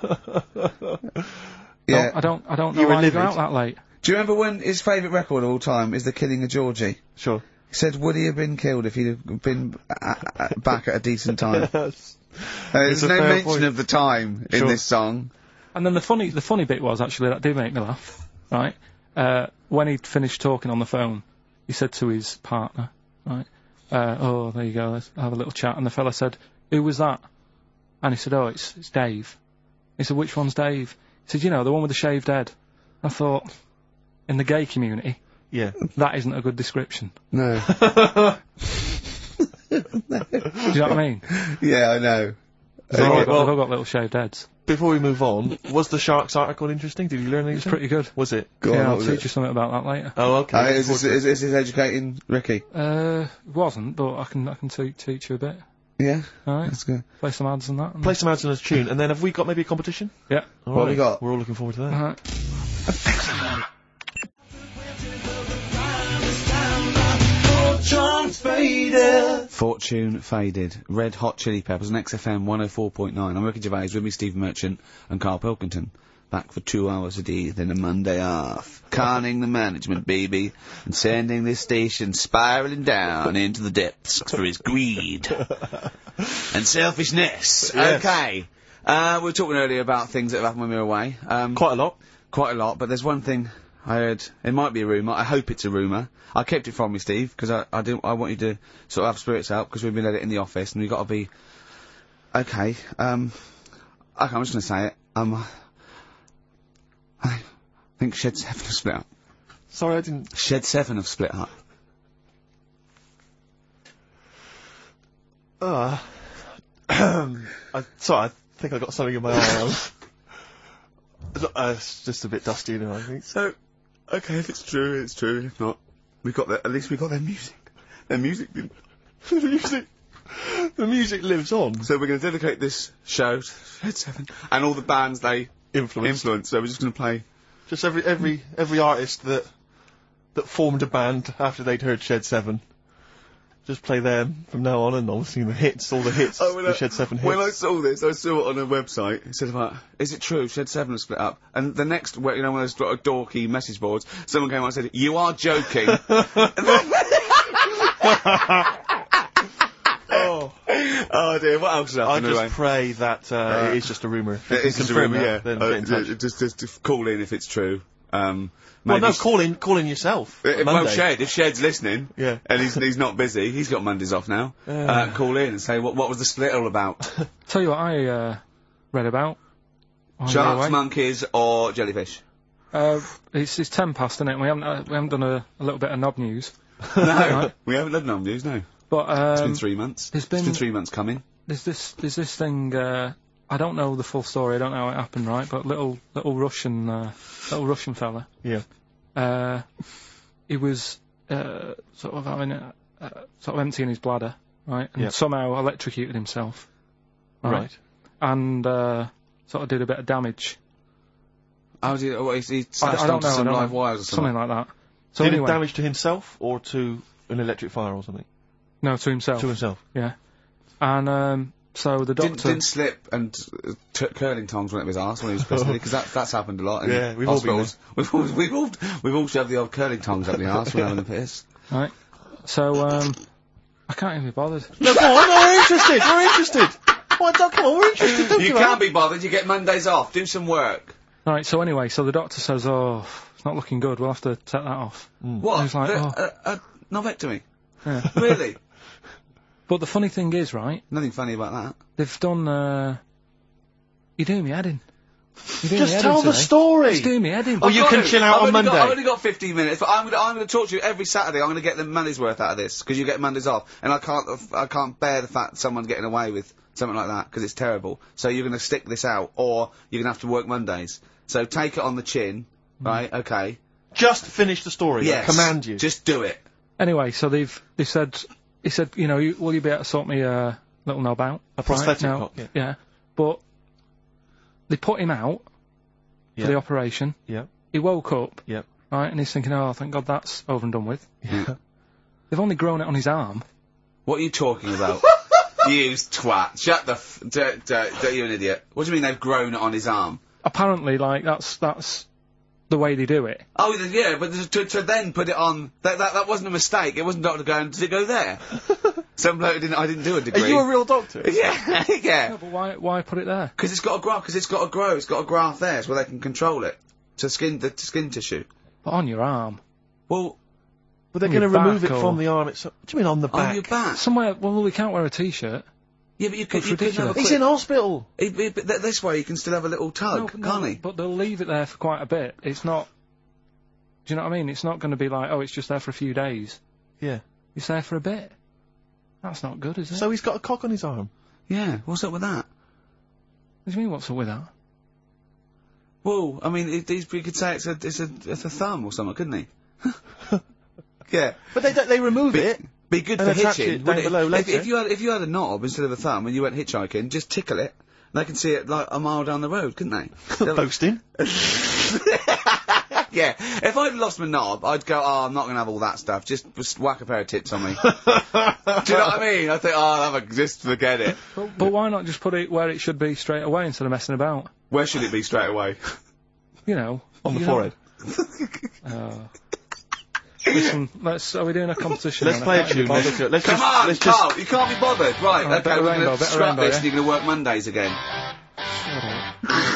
B: Yeah.
C: No, I don't know why you go out that late.
B: Do you remember when his favourite record of all time is The Killing of Georgie?
A: Sure.
B: He said, would he have been killed if he'd have been back at a decent time? There's no mention of the time in this song.
C: And then the funny bit was, actually, that did make me laugh, right? When he'd finished talking on the phone, he said to his partner, right, oh, there you go, let's have a little chat. And the fella said, who was that? And he said, oh, it's Dave. He said, which one's Dave? He said, you know, the one with the shaved head. I thought, in the gay community,
A: yeah,
C: that isn't a good description.
B: No.
C: Do you know what I mean?
B: Yeah, I know.
C: They've all got little shaved heads.
A: Before we move on, was the Sharks article interesting? Did you learn anything?
C: It's pretty good.
A: Was it?
C: I'll teach you something about that later.
A: Oh, okay.
B: Is this educating Ricky?
C: It wasn't, but I can teach you a bit.
B: Yeah?
C: Alright.
B: That's good.
C: Play some ads and that.
A: Play some ads and a tune, and then have we got maybe a competition?
C: Yeah.
B: What have we got?
A: We're all looking forward to that.
C: Alright.
B: Fortune Faded. Red Hot Chili Peppers on XFM 104.9. I'm Ricky Gervais, with me Steve Merchant and Carl Pilkington. Back for 2 hours a day, then a Monday off. Conning the management, baby, and sending this station spiralling down into the depths for his greed and selfishness.
A: Yes.
B: Okay. We were talking earlier about things that have happened when we were away.
A: Quite a lot.
B: Quite a lot, but there's one thing I heard. It might be a rumour. I hope it's a rumour. I kept it from you, Steve, because I want you to sort of have spirits out, because we've been at it in the office, and we've got to be... Okay, I'm just going to say it. I think Shed 7 have split up.
A: Sorry, I didn't...
B: Shed 7 have split up.
A: Sorry, I think I got something in my eye. It's just a bit dusty, you know, I think.
B: So, okay, if it's true, it's true. If not, at least we got their music. Their music didn't...
A: The music lives on.
B: So we're going to dedicate this show to Shed 7 and all the bands they influence. So we're just going to play...
A: Just every artist that formed a band after they'd heard Shed 7. Just play them from now on, and obviously the hits, all the hits, the Shed 7 hits.
B: When I saw this, I saw it on a website. It said about, is it true, Shed 7 has split up? And the next, you know, one of those dorky message boards, someone came out and said, you are joking. Oh dear, what else happened?
A: I just pray that it is just a rumour.
B: It is just a rumour, yeah.
A: Then get in touch.
B: Just call in if it's true.
A: Well, no, call in yourself.
B: Well, Shed, if Shed's listening,
A: yeah,
B: and he's not busy, he's got Mondays off now. Call in and say what was the split all about?
C: Tell you what I read about.
B: Sharks, monkeys, or jellyfish?
C: It's 10 past, isn't it? We haven't done a little bit of knob news.
B: No, right? We haven't done knob news, no.
C: But
B: it's been 3 months. It's been 3 months coming.
C: There's this thing. I don't know the full story. I don't know how it happened, right? But little Russian fella.
A: Yeah.
C: He was sort of having sort of emptying his bladder, right? And somehow electrocuted himself. Right. And sort of did a bit of damage.
B: How did he slashed onto some live wires or something?
C: Something like that. So
A: did
C: anyway,
A: it damage to himself or to an electric fire or something?
C: No, to himself.
A: To himself.
C: Yeah. And so the doctor
B: didn't slip and curling tongs went up his arse when he was pissing, because that's happened a lot. In
A: yeah, we've
B: hospitals. All been we've all shoved the old curling tongs up the arse when having a piss.
C: Right. So I can't even be bothered.
A: No, go on. No, we're interested. We're interested. Come on, we're interested. Don't
B: you can't be bothered. You get Mondays off. Do some work.
C: Right. So anyway, so the doctor says, "Oh, it's not looking good. We'll have to take that off."
B: What?
C: And he's like,
B: Novectomy.
C: Yeah.
B: Really?
C: But the funny thing is, right?
B: Nothing funny about that.
C: They've done, you're doing me head in.
A: Just tell the story!
C: It's doing me head in.
A: Or you can chill out on Monday.
B: I've only got 15 minutes, but I'm going to talk to you every Saturday. I'm going to get the money's worth out of this, because you get Mondays off. And I can't bear the fact that someone's getting away with something like that, because it's terrible. So you're going to stick this out, or you're going to have to work Mondays. So take it on the chin, right? Okay.
A: Just finish the story.
B: Yes.
A: I command you.
B: Just do it.
C: Anyway, so he said, you know, will you be able to sort me a little knob out?
A: A prosthetic
C: cock, yeah. But they put him out for the operation.
A: Yeah.
C: He woke up.
A: Yeah.
C: right? And he's thinking, oh, thank God that's over and done with.
A: Yeah.
C: They've only grown it on his arm.
B: What are you talking about? You twat. Shut the you're an idiot. What do you mean they've grown it on his arm?
C: Apparently, like, that's the way they do it.
B: Oh, yeah, but to then put it on... That wasn't a mistake. It wasn't Dr. going, did it go there? Some bloke I didn't do a degree.
A: Are you a real doctor?
B: Yeah, yeah.
C: No, but why put it there?
B: Because it's got to grow, It's got a graft there, so they can control it. To skin tissue.
C: But on your arm.
B: Well...
A: But they're going to remove it from the arm itself. What do you mean on the back?
B: On your back?
C: Somewhere, well, we can't wear a t-shirt.
B: Yeah, but you could...
A: He's in hospital!
B: But this way you can still have a little tug, can't he?
C: But they'll leave it there for quite a bit. It's not... Do you know what I mean? It's not going to be like, oh, it's just there for a few days.
A: Yeah.
C: It's there for a bit. That's not good, is it?
A: So he's got a cock on his arm?
B: Yeah, what's up with that?
C: What do you mean, what's up with that?
B: Well, I mean, he could say it's a thumb or something, couldn't he? Yeah.
A: But they remove it.
B: Be good for hitching.
A: Below
B: if you had a knob instead of a thumb and you went hitchhiking, just tickle it. They can see it like a mile down the road, couldn't they?
A: Posting.
B: Yeah. If I'd lost my knob, I'd go, oh, I'm not going to have all that stuff. Just whack a pair of tits on me. Do you know what I mean? I think, oh, just forget it.
C: But why not just put it where it should be straight away instead of messing about?
B: Where should it be straight away?
C: You know.
A: On the forehead.
C: Listen, are we doing a competition?
A: Let's play a tune.
B: Come on, Carl, you can't be bothered. Right, okay, we're going to scrap this and you're going to work Mondays again.
C: Shut up.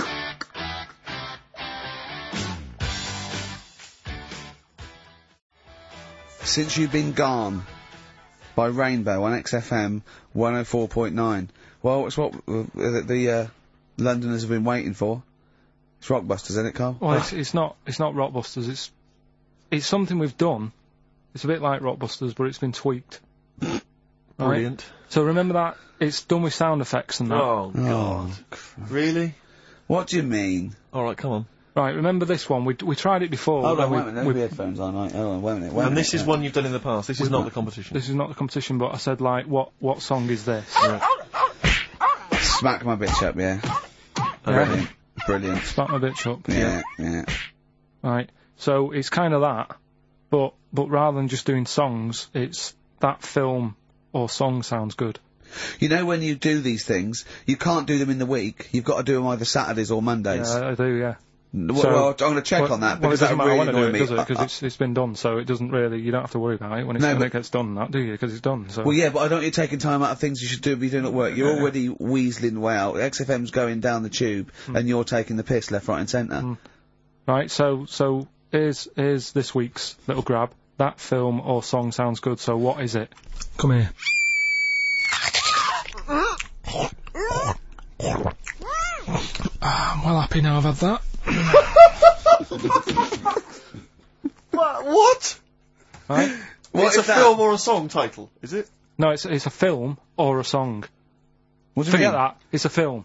B: Since You've Been Gone by Rainbow on XFM 104.9. Well, it's what the Londoners have been waiting for. It's Rockbusters, isn't it, Carl?
C: Well, it's not Rockbusters. It's something we've done. It's a bit like Rockbusters, but it's been tweaked.
A: Brilliant.
C: Right? So remember that it's done with sound effects and that.
A: Oh God! Really?
B: What do you mean?
A: All right, come on.
C: Right, remember this one? We tried it before.
B: Hold on, wait a minute. There's headphones on. Right, hold on, wait a minute.
A: And this is one you've done in the past. This is not the competition.
C: This is not the competition, but I said, like, what song is this?
B: Smack my bitch up, yeah.
C: Yeah.
B: Brilliant.
C: Smack my bitch up.
B: Yeah.
C: Right. So it's kind of that, but rather than just doing songs, it's that film or song sounds good.
B: You know, when you do these things, you can't do them in the week. You've got to do them either Saturdays or Mondays.
C: Yeah, I do, yeah.
B: Well, I'm going to check on that, because that really annoys me.
C: Because it's been done, so it doesn't really, you don't have to worry about it when it gets done, do you? Because it's done, so.
B: Well, yeah, but I don't want you taking time out of things you should be doing at work. You're already weaseling way out. XFM's going down the tube, and you're taking the piss left, right and centre.
C: Right, so here's this week's little grab. That film or song sounds good, so what is it? Come here. I'm well happy now I've had that.
A: What?
C: Right?
A: It's a film or a song title, is it?
C: No, it's a film or a song.
B: What do you
C: Forget
B: mean?
C: that. It's a film.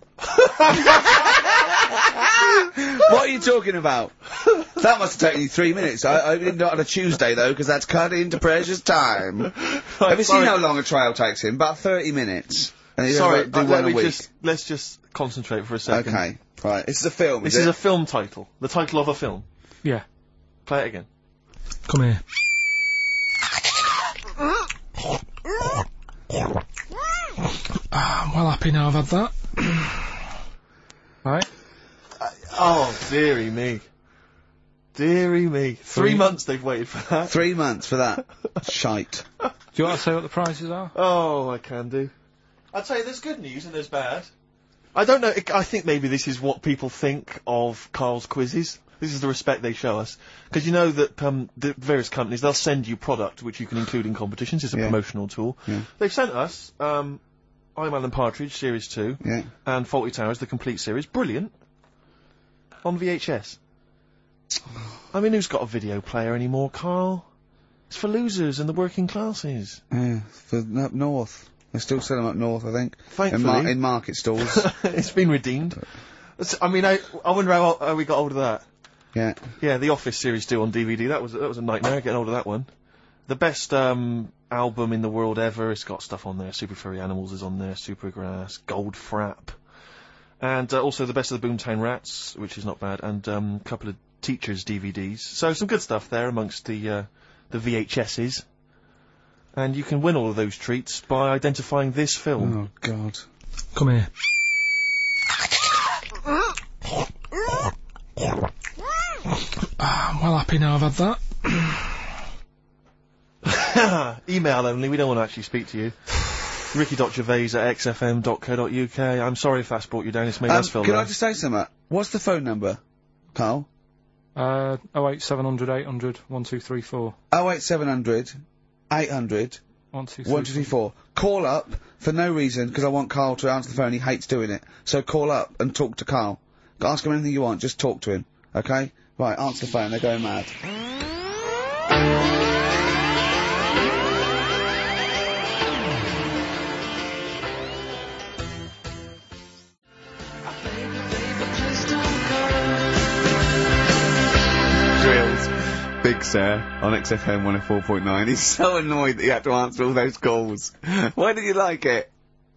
B: What are you talking about? That must have taken you 3 minutes. I didn't do it on a Tuesday, though, because that's cut into precious time. Have you seen how long a trial takes him? About 30 minutes. And
A: Sorry, let's just concentrate for a second.
B: Okay, right. This is a film,
A: This is a film title. The title of a film.
C: Yeah.
A: Play it again.
C: Come here. I'm well happy now I've had that. Right?
A: Oh, dearie me. Dearie me. 3 months they've waited for that.
B: 3 months for that. Shite.
C: Do you want to say what the prices are?
A: Oh, I can do. I'd say there's good news and there's bad. I don't know, I think maybe this is what people think of Carl's quizzes. This is the respect they show us. Because you know that the various companies, they'll send you product which you can include in competitions. It's a promotional tool. Yeah. They've sent us I'm Alan Partridge, Series 2, and Fawlty Towers, the complete series. Brilliant. On VHS. I mean, who's got a video player anymore, Carl? It's for losers and the working classes.
B: Yeah, for up north. They still sell them up north, I think.
A: Thankfully.
B: In market stalls.
A: It's been redeemed. I mean, I wonder how we got hold of that.
B: Yeah.
A: Yeah, The Office Series 2 on DVD. That was a nightmare getting hold of that one. The best album in the world ever. It's got stuff on there. Super Furry Animals is on there. Supergrass, Gold Frap. And also the best of the Boomtown Rats, which is not bad. And a couple of teachers' DVDs. So some good stuff there amongst the VHSs. And you can win all of those treats by identifying this film.
B: Oh, God.
C: Come here. I'm well happy now I've had
A: that. Email only, we don't want to actually speak to you. ricky.gervais@xfm.co.uk. I'm sorry if that's brought you down, it's made us feel
B: Can
A: low.
B: I just say something? What's the phone number, Carl?
C: 08700 800 1234.
B: 08700 800 1234. Call up for no reason, because I want Carl to answer the phone. He hates doing it. So call up and talk to Carl. Ask him anything you want, just talk to him. Okay? Right, answer the phone, they're going mad. Big Sir on XFM 104.9. He's so annoyed that he had to answer all those calls. Why did you like it?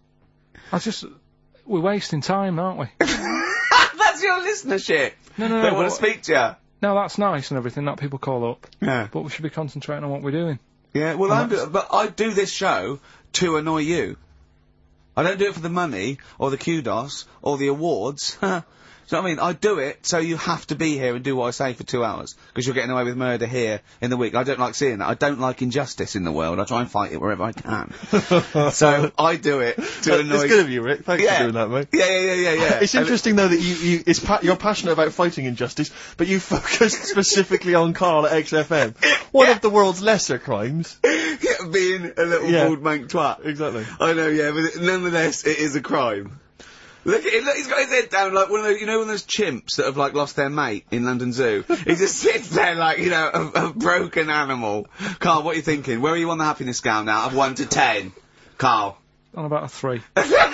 C: We're wasting time, aren't we?
B: That's your listenership.
C: No.
B: They want to speak to you.
C: No, that's nice and everything that people call up.
B: Yeah.
C: But we should be concentrating on what we're doing.
B: Yeah, well, but I do this show to annoy you. I don't do it for the money, or the kudos, or the awards. Do you know what I mean? I do it so you have to be here and do what I say for 2 hours, because you're getting away with murder here in the week. I don't like seeing that. I don't like injustice in the world. I try and fight it wherever I can. So I do it to annoy.
A: It's good of you, Rick. Thanks for doing that, mate.
B: Yeah.
A: It's interesting though that you're passionate about fighting injustice, but you focus specifically on Carl at XFM. One of the world's lesser crimes.
B: Being a little bald mank twat.
A: Exactly.
B: I know, yeah, but nonetheless, it is a crime. Look at him, look, he's got his head down like one of those, you know, one of those chimps that have, like, lost their mate in London Zoo? He just sits there like, you know, a broken animal. Carl, what are you thinking? Where are you on the happiness scale now, of 1 to 10? Carl?
C: On about a 3.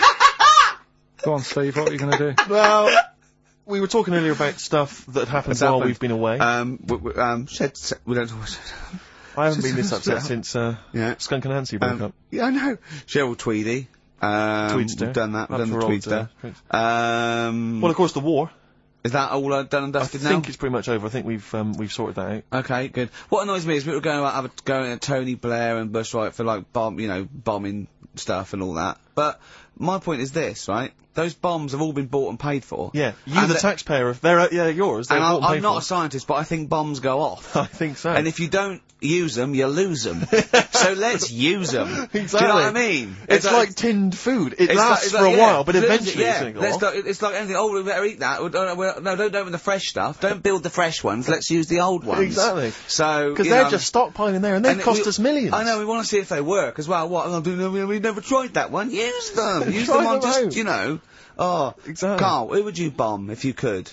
C: Go on, Steve, what are you going to do?
A: Well, we were talking earlier about stuff that happened while we've been away.
B: we don't talk
A: I haven't been this upset since, Skunk and Nancy broke up.
B: Yeah, I know. Cheryl Tweedy.
A: Tweedster.
B: We've done that. We've done the Tweedster.
A: Well, of course, the war.
B: Is that all done and dusted now?
A: I think it's pretty much over. I think we've sorted that out.
B: Okay, good. What annoys me is people going at Tony Blair and Bush, right, for like bombing stuff and all that. But my point is this, right? Those bombs have all been bought and paid for.
A: Yeah, the taxpayer, they're yours. They're
B: and I'm not a scientist, but I think bombs go off.
A: I think so.
B: And if you don't use them, you lose them. So let's use them.
A: Exactly.
B: Do you know what I mean?
A: It's like tinned food. It lasts for a while, but eventually it's going to go off.
B: It's like anything. Oh, we better eat that. No, don't open the fresh stuff. Don't build the fresh ones. Let's use the old ones.
A: Exactly.
B: So
A: because they're just stockpiling there, and they cost us millions.
B: I know. We want to see if they work as well. What? We've never tried that one. Use them. Use them on just, you know. Oh,
A: exactly.
B: Carl, who would you bomb if you could?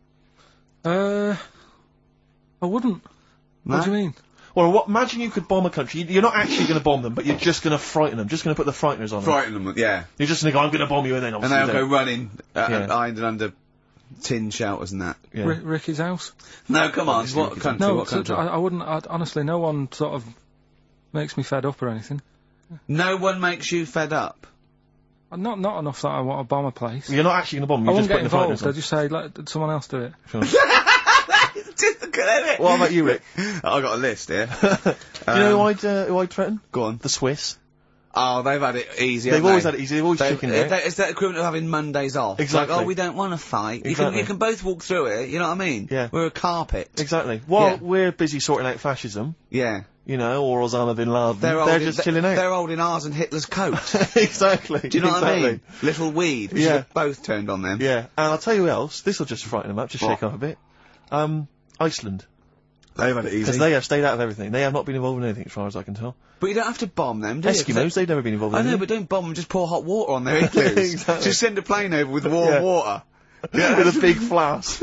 C: I wouldn't.
B: No?
C: What do you mean?
A: Well, imagine you could bomb a country. You're not actually going to bomb them, but you're just going to frighten them. Just going to put the frighteners on them.
B: Frighten them, yeah.
A: You're just going to go, I'm going to bomb you, and then obviously
B: and they'll go running, behind and under tin shelters and that.
A: Yeah.
C: Ricky's house?
B: No, come on. What country?
C: No,
B: what country?
C: I wouldn't. Honestly, no one sort of makes me fed up or anything.
B: No one makes you fed up?
C: Not enough that I want to bomb a place.
A: You're not actually going to bomb them.
C: I
A: You're
C: wouldn't
A: just
C: get
A: putting
C: involved. I'd just say, let someone else do it.
A: Sure.
B: Just look at it.
A: What about you, Rick?
B: I got a list here.
A: Do you know who I'd threaten?
B: Go on.
A: The Swiss.
B: Oh, they've had it easy.
A: They've always had it easy. They've always chickened out.
B: It's that equivalent of having Mondays off.
A: Exactly.
B: Like, we don't want to fight.
A: Exactly.
B: You can both walk through it. You know what I mean?
A: Yeah.
B: We're a carpet.
A: Exactly. While we're busy sorting out fascism.
B: Yeah.
A: You know, or Osama bin Laden. They're just chilling out.
B: They're holding ours and Hitler's coat.
A: Exactly.
B: Do you know what I mean? Little weed. We should have both turned on them.
A: Yeah. And I'll tell you who else. This will just frighten them up. Just shake them up a bit. Iceland.
B: They've had it easy.
A: Because they have stayed out of everything. They have not been involved in anything, as far as I can tell.
B: But you don't have to bomb them, do you?
A: Eskimos, they've never been involved in anything.
B: I know, but don't bomb them, just pour hot water on their igloos.
A: Exactly.
B: Just send a plane over with warm water.
A: Yeah, with a big flask.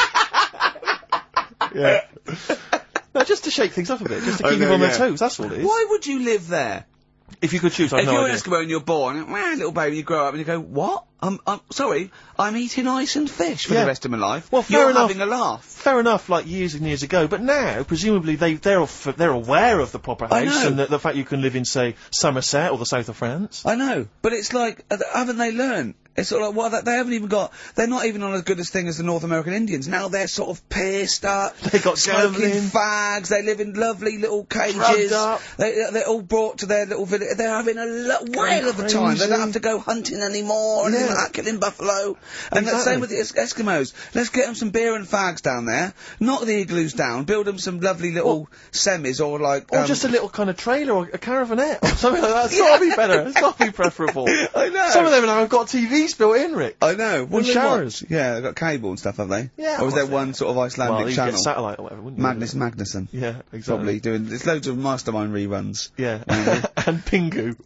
A: Yeah. No, just to shake things up a bit, just to keep them on their toes, that's all it is.
B: Why would you live there?
A: If you could choose, I've
B: If
A: no
B: you're
A: idea.
B: an Eskimo and you're born, little baby, you grow up and you go, what? I'm sorry, I'm eating ice and fish for the rest of my life.
A: Well, fair
B: you're
A: enough.
B: having a laugh.
A: Fair enough, like years and years ago, but now, presumably, they're aware of the proper house and the fact you can live in, say, Somerset or the south of France.
B: I know, but it's like, haven't they learned? It's sort of like, well, they haven't even got, they're not even on as good a thing as the North American Indians. Now they're sort of pierced up.
A: They got
B: smoking
A: gambling.
B: fags. They live in lovely little cages.
A: Drugged up.
B: They're all brought to their little village. They're having a whale of a time. They don't have to go hunting anymore or anything like that, killing buffalo. And the same with the Eskimos. Let's get them some beer and fags down there. Knock the igloos down. Build them some lovely little semis or like...
A: Or just a little kind of trailer or a caravanette or something like that. It's gotta be better. It's gotta be preferable.
B: I know.
A: Some of them now have got TVs built in, Rick.
B: I know. What
A: And showers.
B: Yeah, they've got cable and stuff, have they?
A: Yeah.
B: Or was there one sort of Icelandic
A: you
B: channel?
A: get satellite or whatever, wouldn't you?
B: Magnus Magnusson.
A: Yeah, exactly.
B: Probably doing... There's loads of Mastermind reruns.
A: Yeah. And Pingu.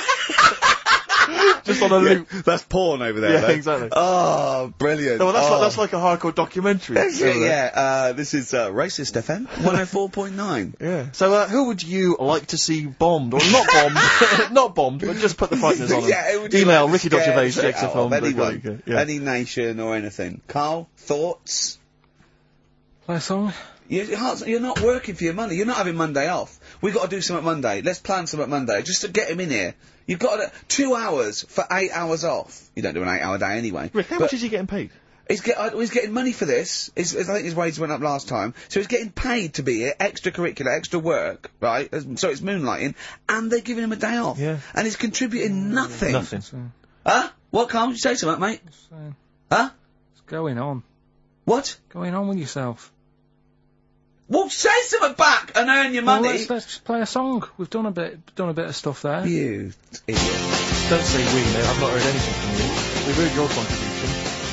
A: Just on a loop.
B: That's porn over there,
A: Yeah,
B: though.
A: exactly.
B: Oh, brilliant.
A: No, well, that's like a hardcore documentary.
B: This is Racist FM 104.9.
A: Yeah. So, who would you like to see bombed? Or not bombed. Not bombed, but just put the frighteners on them.
B: Yeah, it would
A: Email
B: like
A: ricky.gervais
B: scare
A: at
B: shit out of anyone,
A: XFM. Yeah.
B: any nation or anything. Carl, thoughts?
C: Play a song?
B: You're not working for your money. You're not having Monday off. We've got to do something Monday. Let's plan something Monday, just to get him in here. You've got 2 hours for 8 hours off. You don't do an 8-hour day anyway.
A: Rick, how much is he getting paid?
B: He's getting money for this. I think his wages went up last time. So he's getting paid to be here, extracurricular, extra work, right? So it's moonlighting, and they're giving him a day off.
A: Yeah.
B: And he's contributing nothing.
A: Nothing.
B: Huh? What, Carl? You say something, mate? Huh?
C: What's going on?
B: What?
C: Going on with yourself?
B: Well, say something back and earn your money.
C: Well, let's just play a song. We've done a bit of stuff there.
B: You idiot.
A: Don't say we, mate. I've not heard anything from you. We've heard your contribution.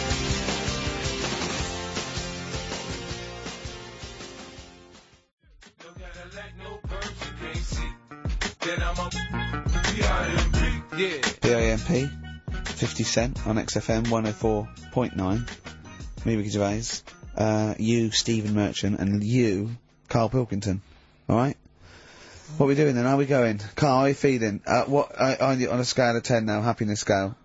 B: PIMP, 50 Cent on XFM 104.9. Me, Ricky Gervais. You, Stephen Merchant, and you, Carl Pilkington. Alright? What are we doing then? How are we going? Carl, how are you feeling? On a scale of 10 now, happiness scale?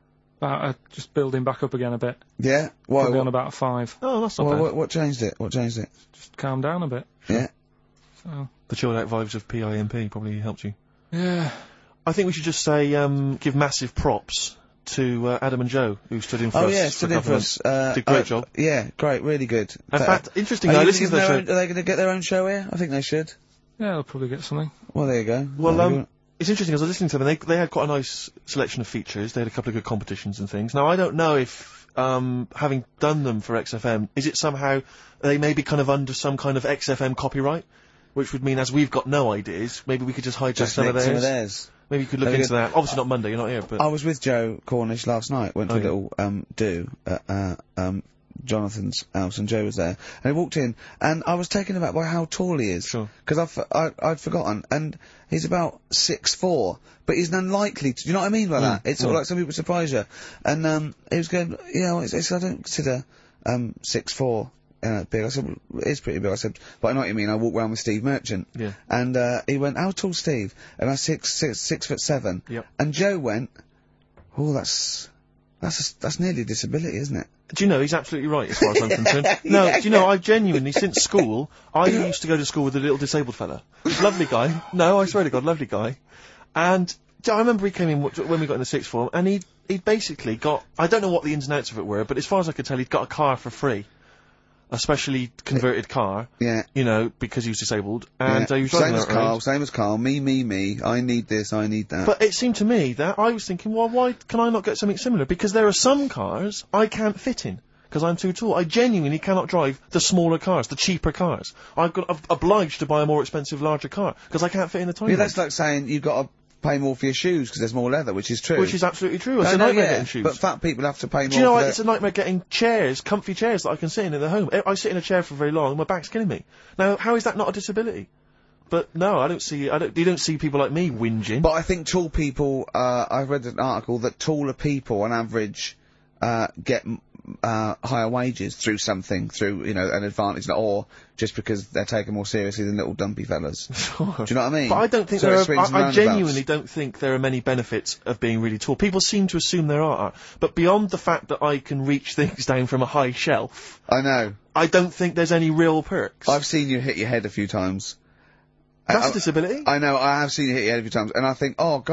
C: Just building back up again a bit.
B: Yeah? Why?
C: Probably on about a 5.
A: Oh, that's not bad.
B: What changed it? What changed it?
C: Just calm down a bit.
B: Yeah?
C: So.
A: The chilled out vibes of PIMP probably helped you.
C: Yeah.
A: I think we should just say, give massive props to Adam and Joe, who stood in for us.
B: Oh yeah, stood in for us.
A: Did a great job.
B: Yeah, great, really good.
A: In fact, interestingly,
B: are
A: I listened to the show.
B: Are they going to get their own show here? I think they should.
C: Yeah, they'll probably get something.
B: Well, there you go.
A: Well, it's interesting, as I was listening to them, they had quite a nice selection of features. They had a couple of good competitions and things. Now, I don't know if, having done them for XFM, is it somehow, they may be kind of under some kind of XFM copyright? Which would mean, as we've got no ideas, maybe we could just hijack some of theirs. Maybe you could look into that. Obviously not Monday, you're not here, but...
B: I was with Joe Cornish last night, went to a little, do, at, Jonathan's house, and Joe was there. And he walked in, and I was taken aback by how tall he is.
A: Sure.
B: Because I'd forgotten, and he's about 6'4", but he's unlikely to, do you know what I mean by that? It's sort of like some people surprise you. And, he was going, you know, I don't consider, 6'4", big. I said, well, it is pretty big. I said, but I know what you mean. I walk around with Steve Merchant.
A: Yeah.
B: And, he went, how tall's Steve? And I said, 6'7".
A: Yep.
B: And Joe went, oh, that's nearly a disability, isn't it?
A: Do you know, he's absolutely right, as far as I'm concerned. No, do you know, I've genuinely, since school, I used to go to school with a little disabled fella. Lovely guy. No, I swear to God, lovely guy. And I remember he came in when we got in the sixth form, and he'd basically got, I don't know what the ins and outs of it were, but as far as I could tell, he'd got a car for free. A specially converted car.
B: Yeah.
A: You know, because he was disabled. And he was driving
B: same as Carl. Me. I need this, I need that.
A: But it seemed to me that I was thinking, well, why can I not get something similar? Because there are some cars I can't fit in. Because I'm too tall. I genuinely cannot drive the smaller cars, the cheaper cars. I'm obliged to buy a more expensive, larger car. Because I can't fit in the tiny one.
B: That's like saying you've got to pay more for your shoes because there's more leather, which is true.
A: Which is absolutely true. It's a nightmare getting shoes.
B: But fat people have to pay more.
A: Do you know what? It's a nightmare getting chairs, comfy chairs that I can sit in the home. I sit in a chair for very long and my back's killing me. Now, how is that not a disability? But no, you don't see people like me whinging.
B: But I think tall people, I read an article that taller people on average, get, higher wages through, you know, an advantage, or just because they're taken more seriously than little dumpy fellas. Sure. Do you know what I mean?
A: But I don't think I genuinely don't think there are many benefits of being really tall. People seem to assume there are, but beyond the fact that I can reach things down from a high shelf.
B: I know.
A: I don't think there's any real perks.
B: I've seen you hit your head a few times.
A: That's a disability.
B: I know, I have seen you hit your head a few times, and I think, oh God,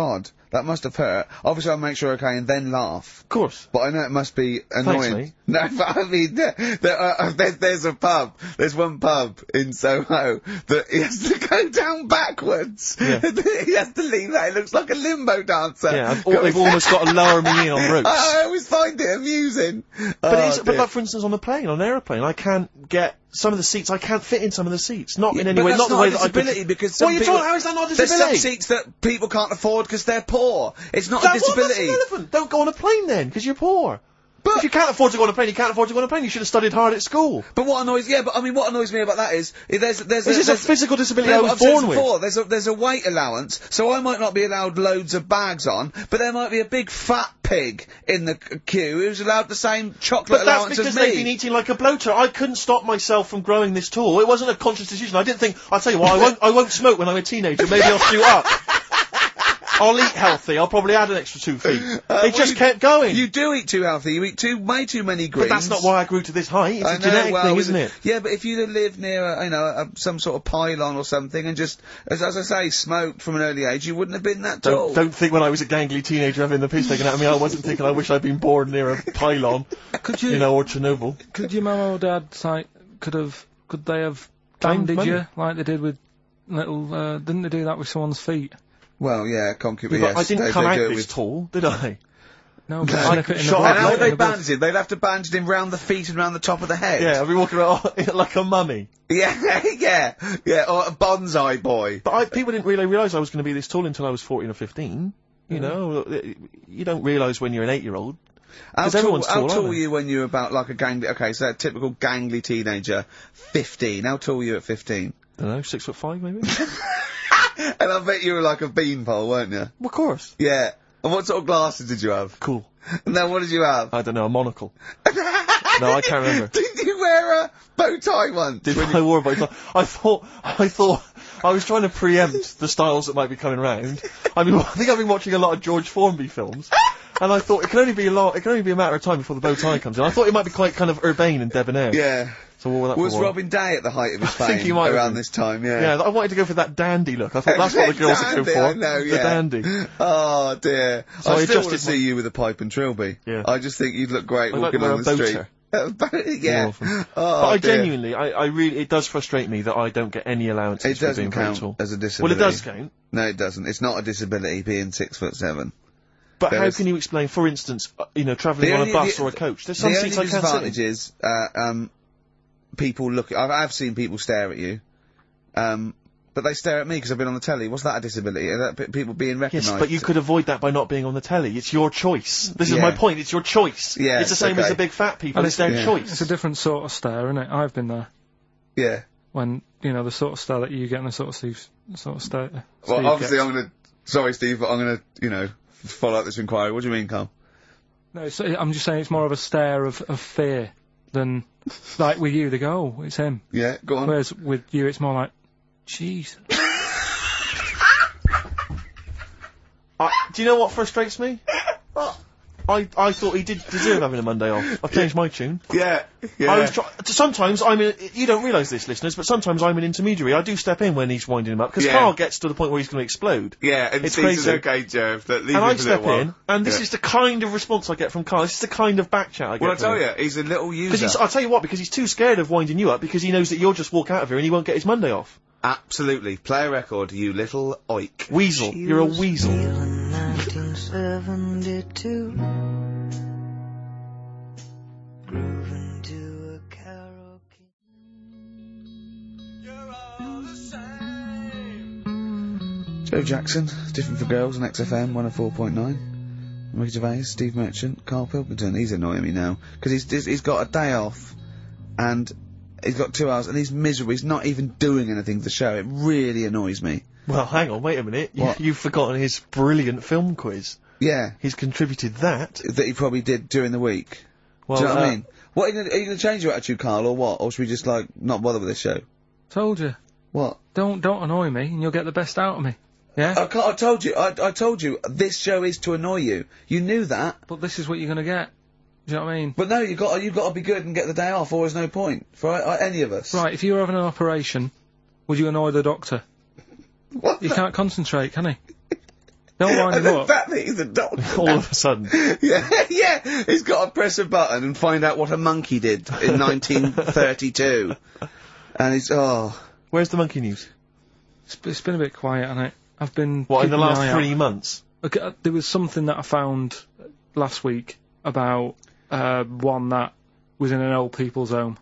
B: That must have hurt. Obviously, I'll make sure okay and then laugh.
A: Of course.
B: But I know it must be annoying.
A: Thanks, mate.
B: No, but I mean, there's a pub. There's one pub in Soho that he has to go down backwards.
A: Yeah.
B: He has to lean that. It looks like a limbo dancer.
A: Yeah, they've almost got to lower me in on ropes.
B: I always find it amusing.
A: But like, for instance, on the plane, on an aeroplane, I can't get some of the seats. I can't fit in some of the seats. Not in any way. Not the way that I could.
B: Because
A: What are you talking? How is that not a disability?
B: There's some seats that people can't afford because they're poor. It's not a disability.
A: That's irrelevant. Don't go on a plane then, because you're poor. But if you can't afford to go on a plane, you can't afford to go on a plane. You should have studied hard at school.
B: But what annoys me about that is there's
A: this is a physical disability I was born with.
B: There's a weight allowance, so I might not be allowed loads of bags on, but there might be a big fat pig in the queue who's allowed the same chocolate allowance as me.
A: But that's because they've been eating like a bloater. I couldn't stop myself from growing this tall. It wasn't a conscious decision. I didn't think, I'll tell you what, I won't smoke when I'm a teenager. Maybe I'll shoot up. I'll eat healthy. I'll probably add an extra 2 feet. It just kept going.
B: You do eat too healthy. You eat way too many greens.
A: But that's not why I grew to this height. It's a genetic thing, isn't it?
B: Yeah, but if you live near, some sort of pylon or something and just, as I say, smoked from an early age, you wouldn't have been that tall.
A: Don't think when I was a gangly teenager having the piss taken out of me, I wasn't thinking I wish I'd been born near a pylon. Or Chernobyl.
C: Could your mum or dad, could they have banded you like they did with little, didn't they do that with someone's feet?
B: Well, yeah, concubine, yes.
A: I didn't come out this tall, did I?
C: No, but
B: how would they bandage him? They'd have to bandage him round the feet and round the top of the head.
A: Yeah, I'd be walking around like a mummy.
B: Yeah, or a bonsai boy.
A: But people didn't really realise I was going to be this tall until I was 14 or 15. You know, you don't realise when you're an 8-year-old.
B: How tall were you when you were about like a gangly, okay, so a typical gangly teenager, 15. How tall were you at 15?
A: I don't know, 6'5" maybe?
B: And I bet you were like a beanpole, weren't you?
A: Well, of course.
B: Yeah. And what sort of glasses did you have?
A: Cool.
B: Now, what did you have?
A: I don't know, a monocle. No, I can't remember.
B: Did you wear a bow tie once?
A: I wore a bow tie. I thought, I was trying to preempt the styles that might be coming round. I think I've been watching a lot of George Formby films. And I thought it can only be a matter of time before the bow tie comes in. I thought it might be quite kind of urbane and debonair.
B: Yeah.
A: So what that
B: was Robin Day at the height of his fame?
A: I think he might
B: around this time, yeah.
A: Yeah, I wanted to go for that dandy look. I thought that's what the girls would go for.
B: I know, yeah.
A: The dandy.
B: Oh dear.
A: So
B: I still want to see you with a pipe and trilby.
A: Yeah.
B: I just think you'd look great walking on the street. Yeah.
A: Oh, but I genuinely, I really, it does frustrate me that I don't get any allowances for being very tall.
B: It doesn't count as a disability.
A: Well, it does count.
B: No, it doesn't. It's not a disability being 6'7".
A: But how can you explain, for instance, travelling on a bus or a coach? There's some seats I can't sit in.
B: The only disadvantage is, people look. I've seen people stare at you, but they stare at me because I've been on the telly. What's that a disability? Are that people being recognised?
A: Yes, but you could avoid that by not being on the telly. It's your choice. This is my point. It's your choice.
B: Yeah,
A: it's the same as the big fat people. It's their choice.
C: It's a different sort of stare, isn't it? I've been there.
B: Yeah.
C: When the sort of stare that you get and the sort of stare.
B: Well, obviously, sorry, Steve, but I'm gonna, follow up this inquiry. What do you mean, Carl?
C: No, I'm just saying it's more of a stare of fear than, like with you, they go, oh, it's him.
B: Yeah, go on.
C: Whereas with you, it's more like, jeez.
A: Do you know what frustrates me? I thought he did deserve having a Monday off. I've changed my tune.
B: Yeah.
A: Sometimes you don't realise this, listeners, but sometimes I'm an intermediary. I do step in when he's winding him up, because Carl gets to the point where he's going to explode.
B: Yeah, and it's crazy. Okay, Joe,
A: and I step in, and this is the kind of response I get from Carl. This is the kind of back chat I get
B: Well, I tell you, he's a little user.
A: I'll tell you what, because he's too scared of winding you up, because he knows that you'll just walk out of here and he won't get his Monday off.
B: Absolutely. Play a record, you little oik.
A: Weasel. You're a weasel.
D: 1972. Grooving to a karaoke. You're all the same.
B: Joe Jackson, Different for Girls on XFM 104.9. Ricky Gervais, Steve Merchant, Carl Pilkington. He's annoying me now because he's got a day off and he's got 2 hours and he's miserable. He's not even doing anything to the show. It really annoys me.
A: Well, hang on, wait a minute. You've forgotten his brilliant film quiz.
B: Yeah.
A: He's contributed that.
B: That he probably did during the week.
A: Well,
B: do you know what I mean? What, are you going to change your attitude, Carl, or what? Or should we just, not bother with this show?
C: Told you.
B: What?
C: Don't annoy me and you'll get the best out of me. Yeah?
B: I told you, this show is to annoy you. You knew that.
C: But this is what you're going to get. Do you know what I mean?
B: But no, you've got to be good and get the day off, or there's no point for any of us.
C: Right, if you were having an operation, would you annoy the doctor?
B: What?
C: He can't concentrate, can he? Don't wind him up.
B: The fact that he's a doctor.
A: All of a sudden.
B: yeah, he's got to press a button and find out what a monkey did in 1932. And he's,
A: Where's the monkey news?
C: It's been a bit quiet, hasn't it? I've been...
A: What, in the last 3 months?
C: Okay, there was something that I found last week about one that was in an old people's home.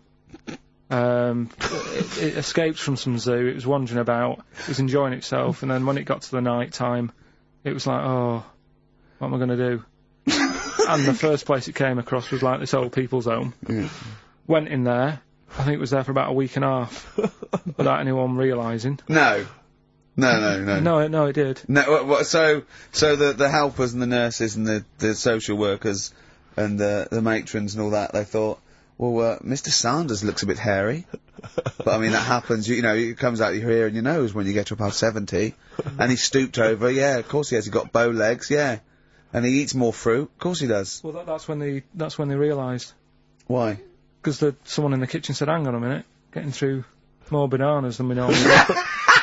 C: It escaped from some zoo, it was wandering about, it was enjoying itself, and then when it got to the night time, it was like, oh, what am I going to do? And the first place it came across was like this old people's home. Went in there, I think it was there for about a week and a half, without anyone realising.
B: No,
C: it did.
B: No, so the helpers and the nurses and the social workers and the matrons and all that, they thought, well, Mr. Sanders looks a bit hairy. But I mean, that happens, you know, it comes out your ear and your nose when you get to about 70. And he stooped over, yeah, of course he has, he's got bow legs, yeah. And he eats more fruit, of course he does.
C: Well, that's when they realised.
B: Why?
C: Because someone in the kitchen said, hang on a minute, getting through more bananas than we normally do.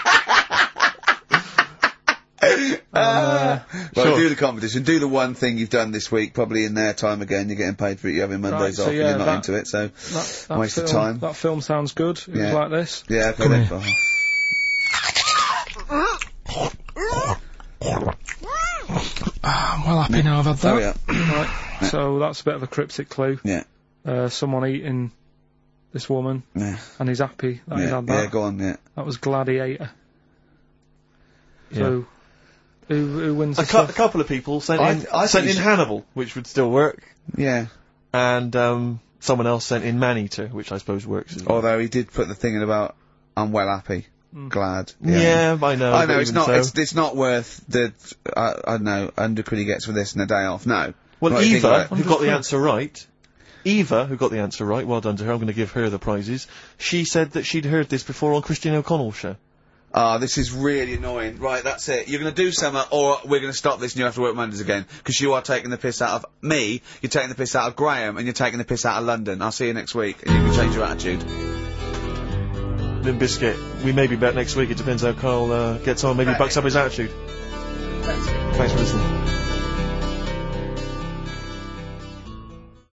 B: Well, do the competition. Do the one thing you've done this week, probably in their time again. You're getting paid for it. You're having Mondays off. And you're not into it, so
C: that
B: waste of time.
C: That film sounds good. It was like this.
B: Yeah, okay then.
C: I'm well happy now I've had that.
B: Oh, yeah.
C: Right. So that's a bit of a cryptic clue.
B: Yeah.
C: Someone eating this woman.
B: Yeah.
C: And he's happy that he's had that.
B: Yeah, go on. Yeah.
C: That was Gladiator.
A: Yeah.
C: So. Who wins
A: a couple of people sent in Hannibal, which would still work.
B: Yeah.
A: And someone else sent in Maneater, which I suppose works as well.
B: Although he did put the thing in about, I'm well happy. Glad.
A: Yeah, I know.
B: I know, it's not worth the, I don't know, undercred he gets for this and a day off, no.
A: Well, Eva, who got the answer right, well done to her, I'm going to give her the prizes, she said that she'd heard this before on Christine O'Connell's show.
B: This is really annoying. Right, that's it. You're going to do something, or we're going to stop this and you have to work Mondays again. Because you are taking the piss out of me, you're taking the piss out of Graham, and you're taking the piss out of London. I'll see you next week, and you can change your attitude.
A: Limp Bizkit, we may be back next week. It depends how Carl gets on. Maybe he bucks up his attitude. Thanks for listening.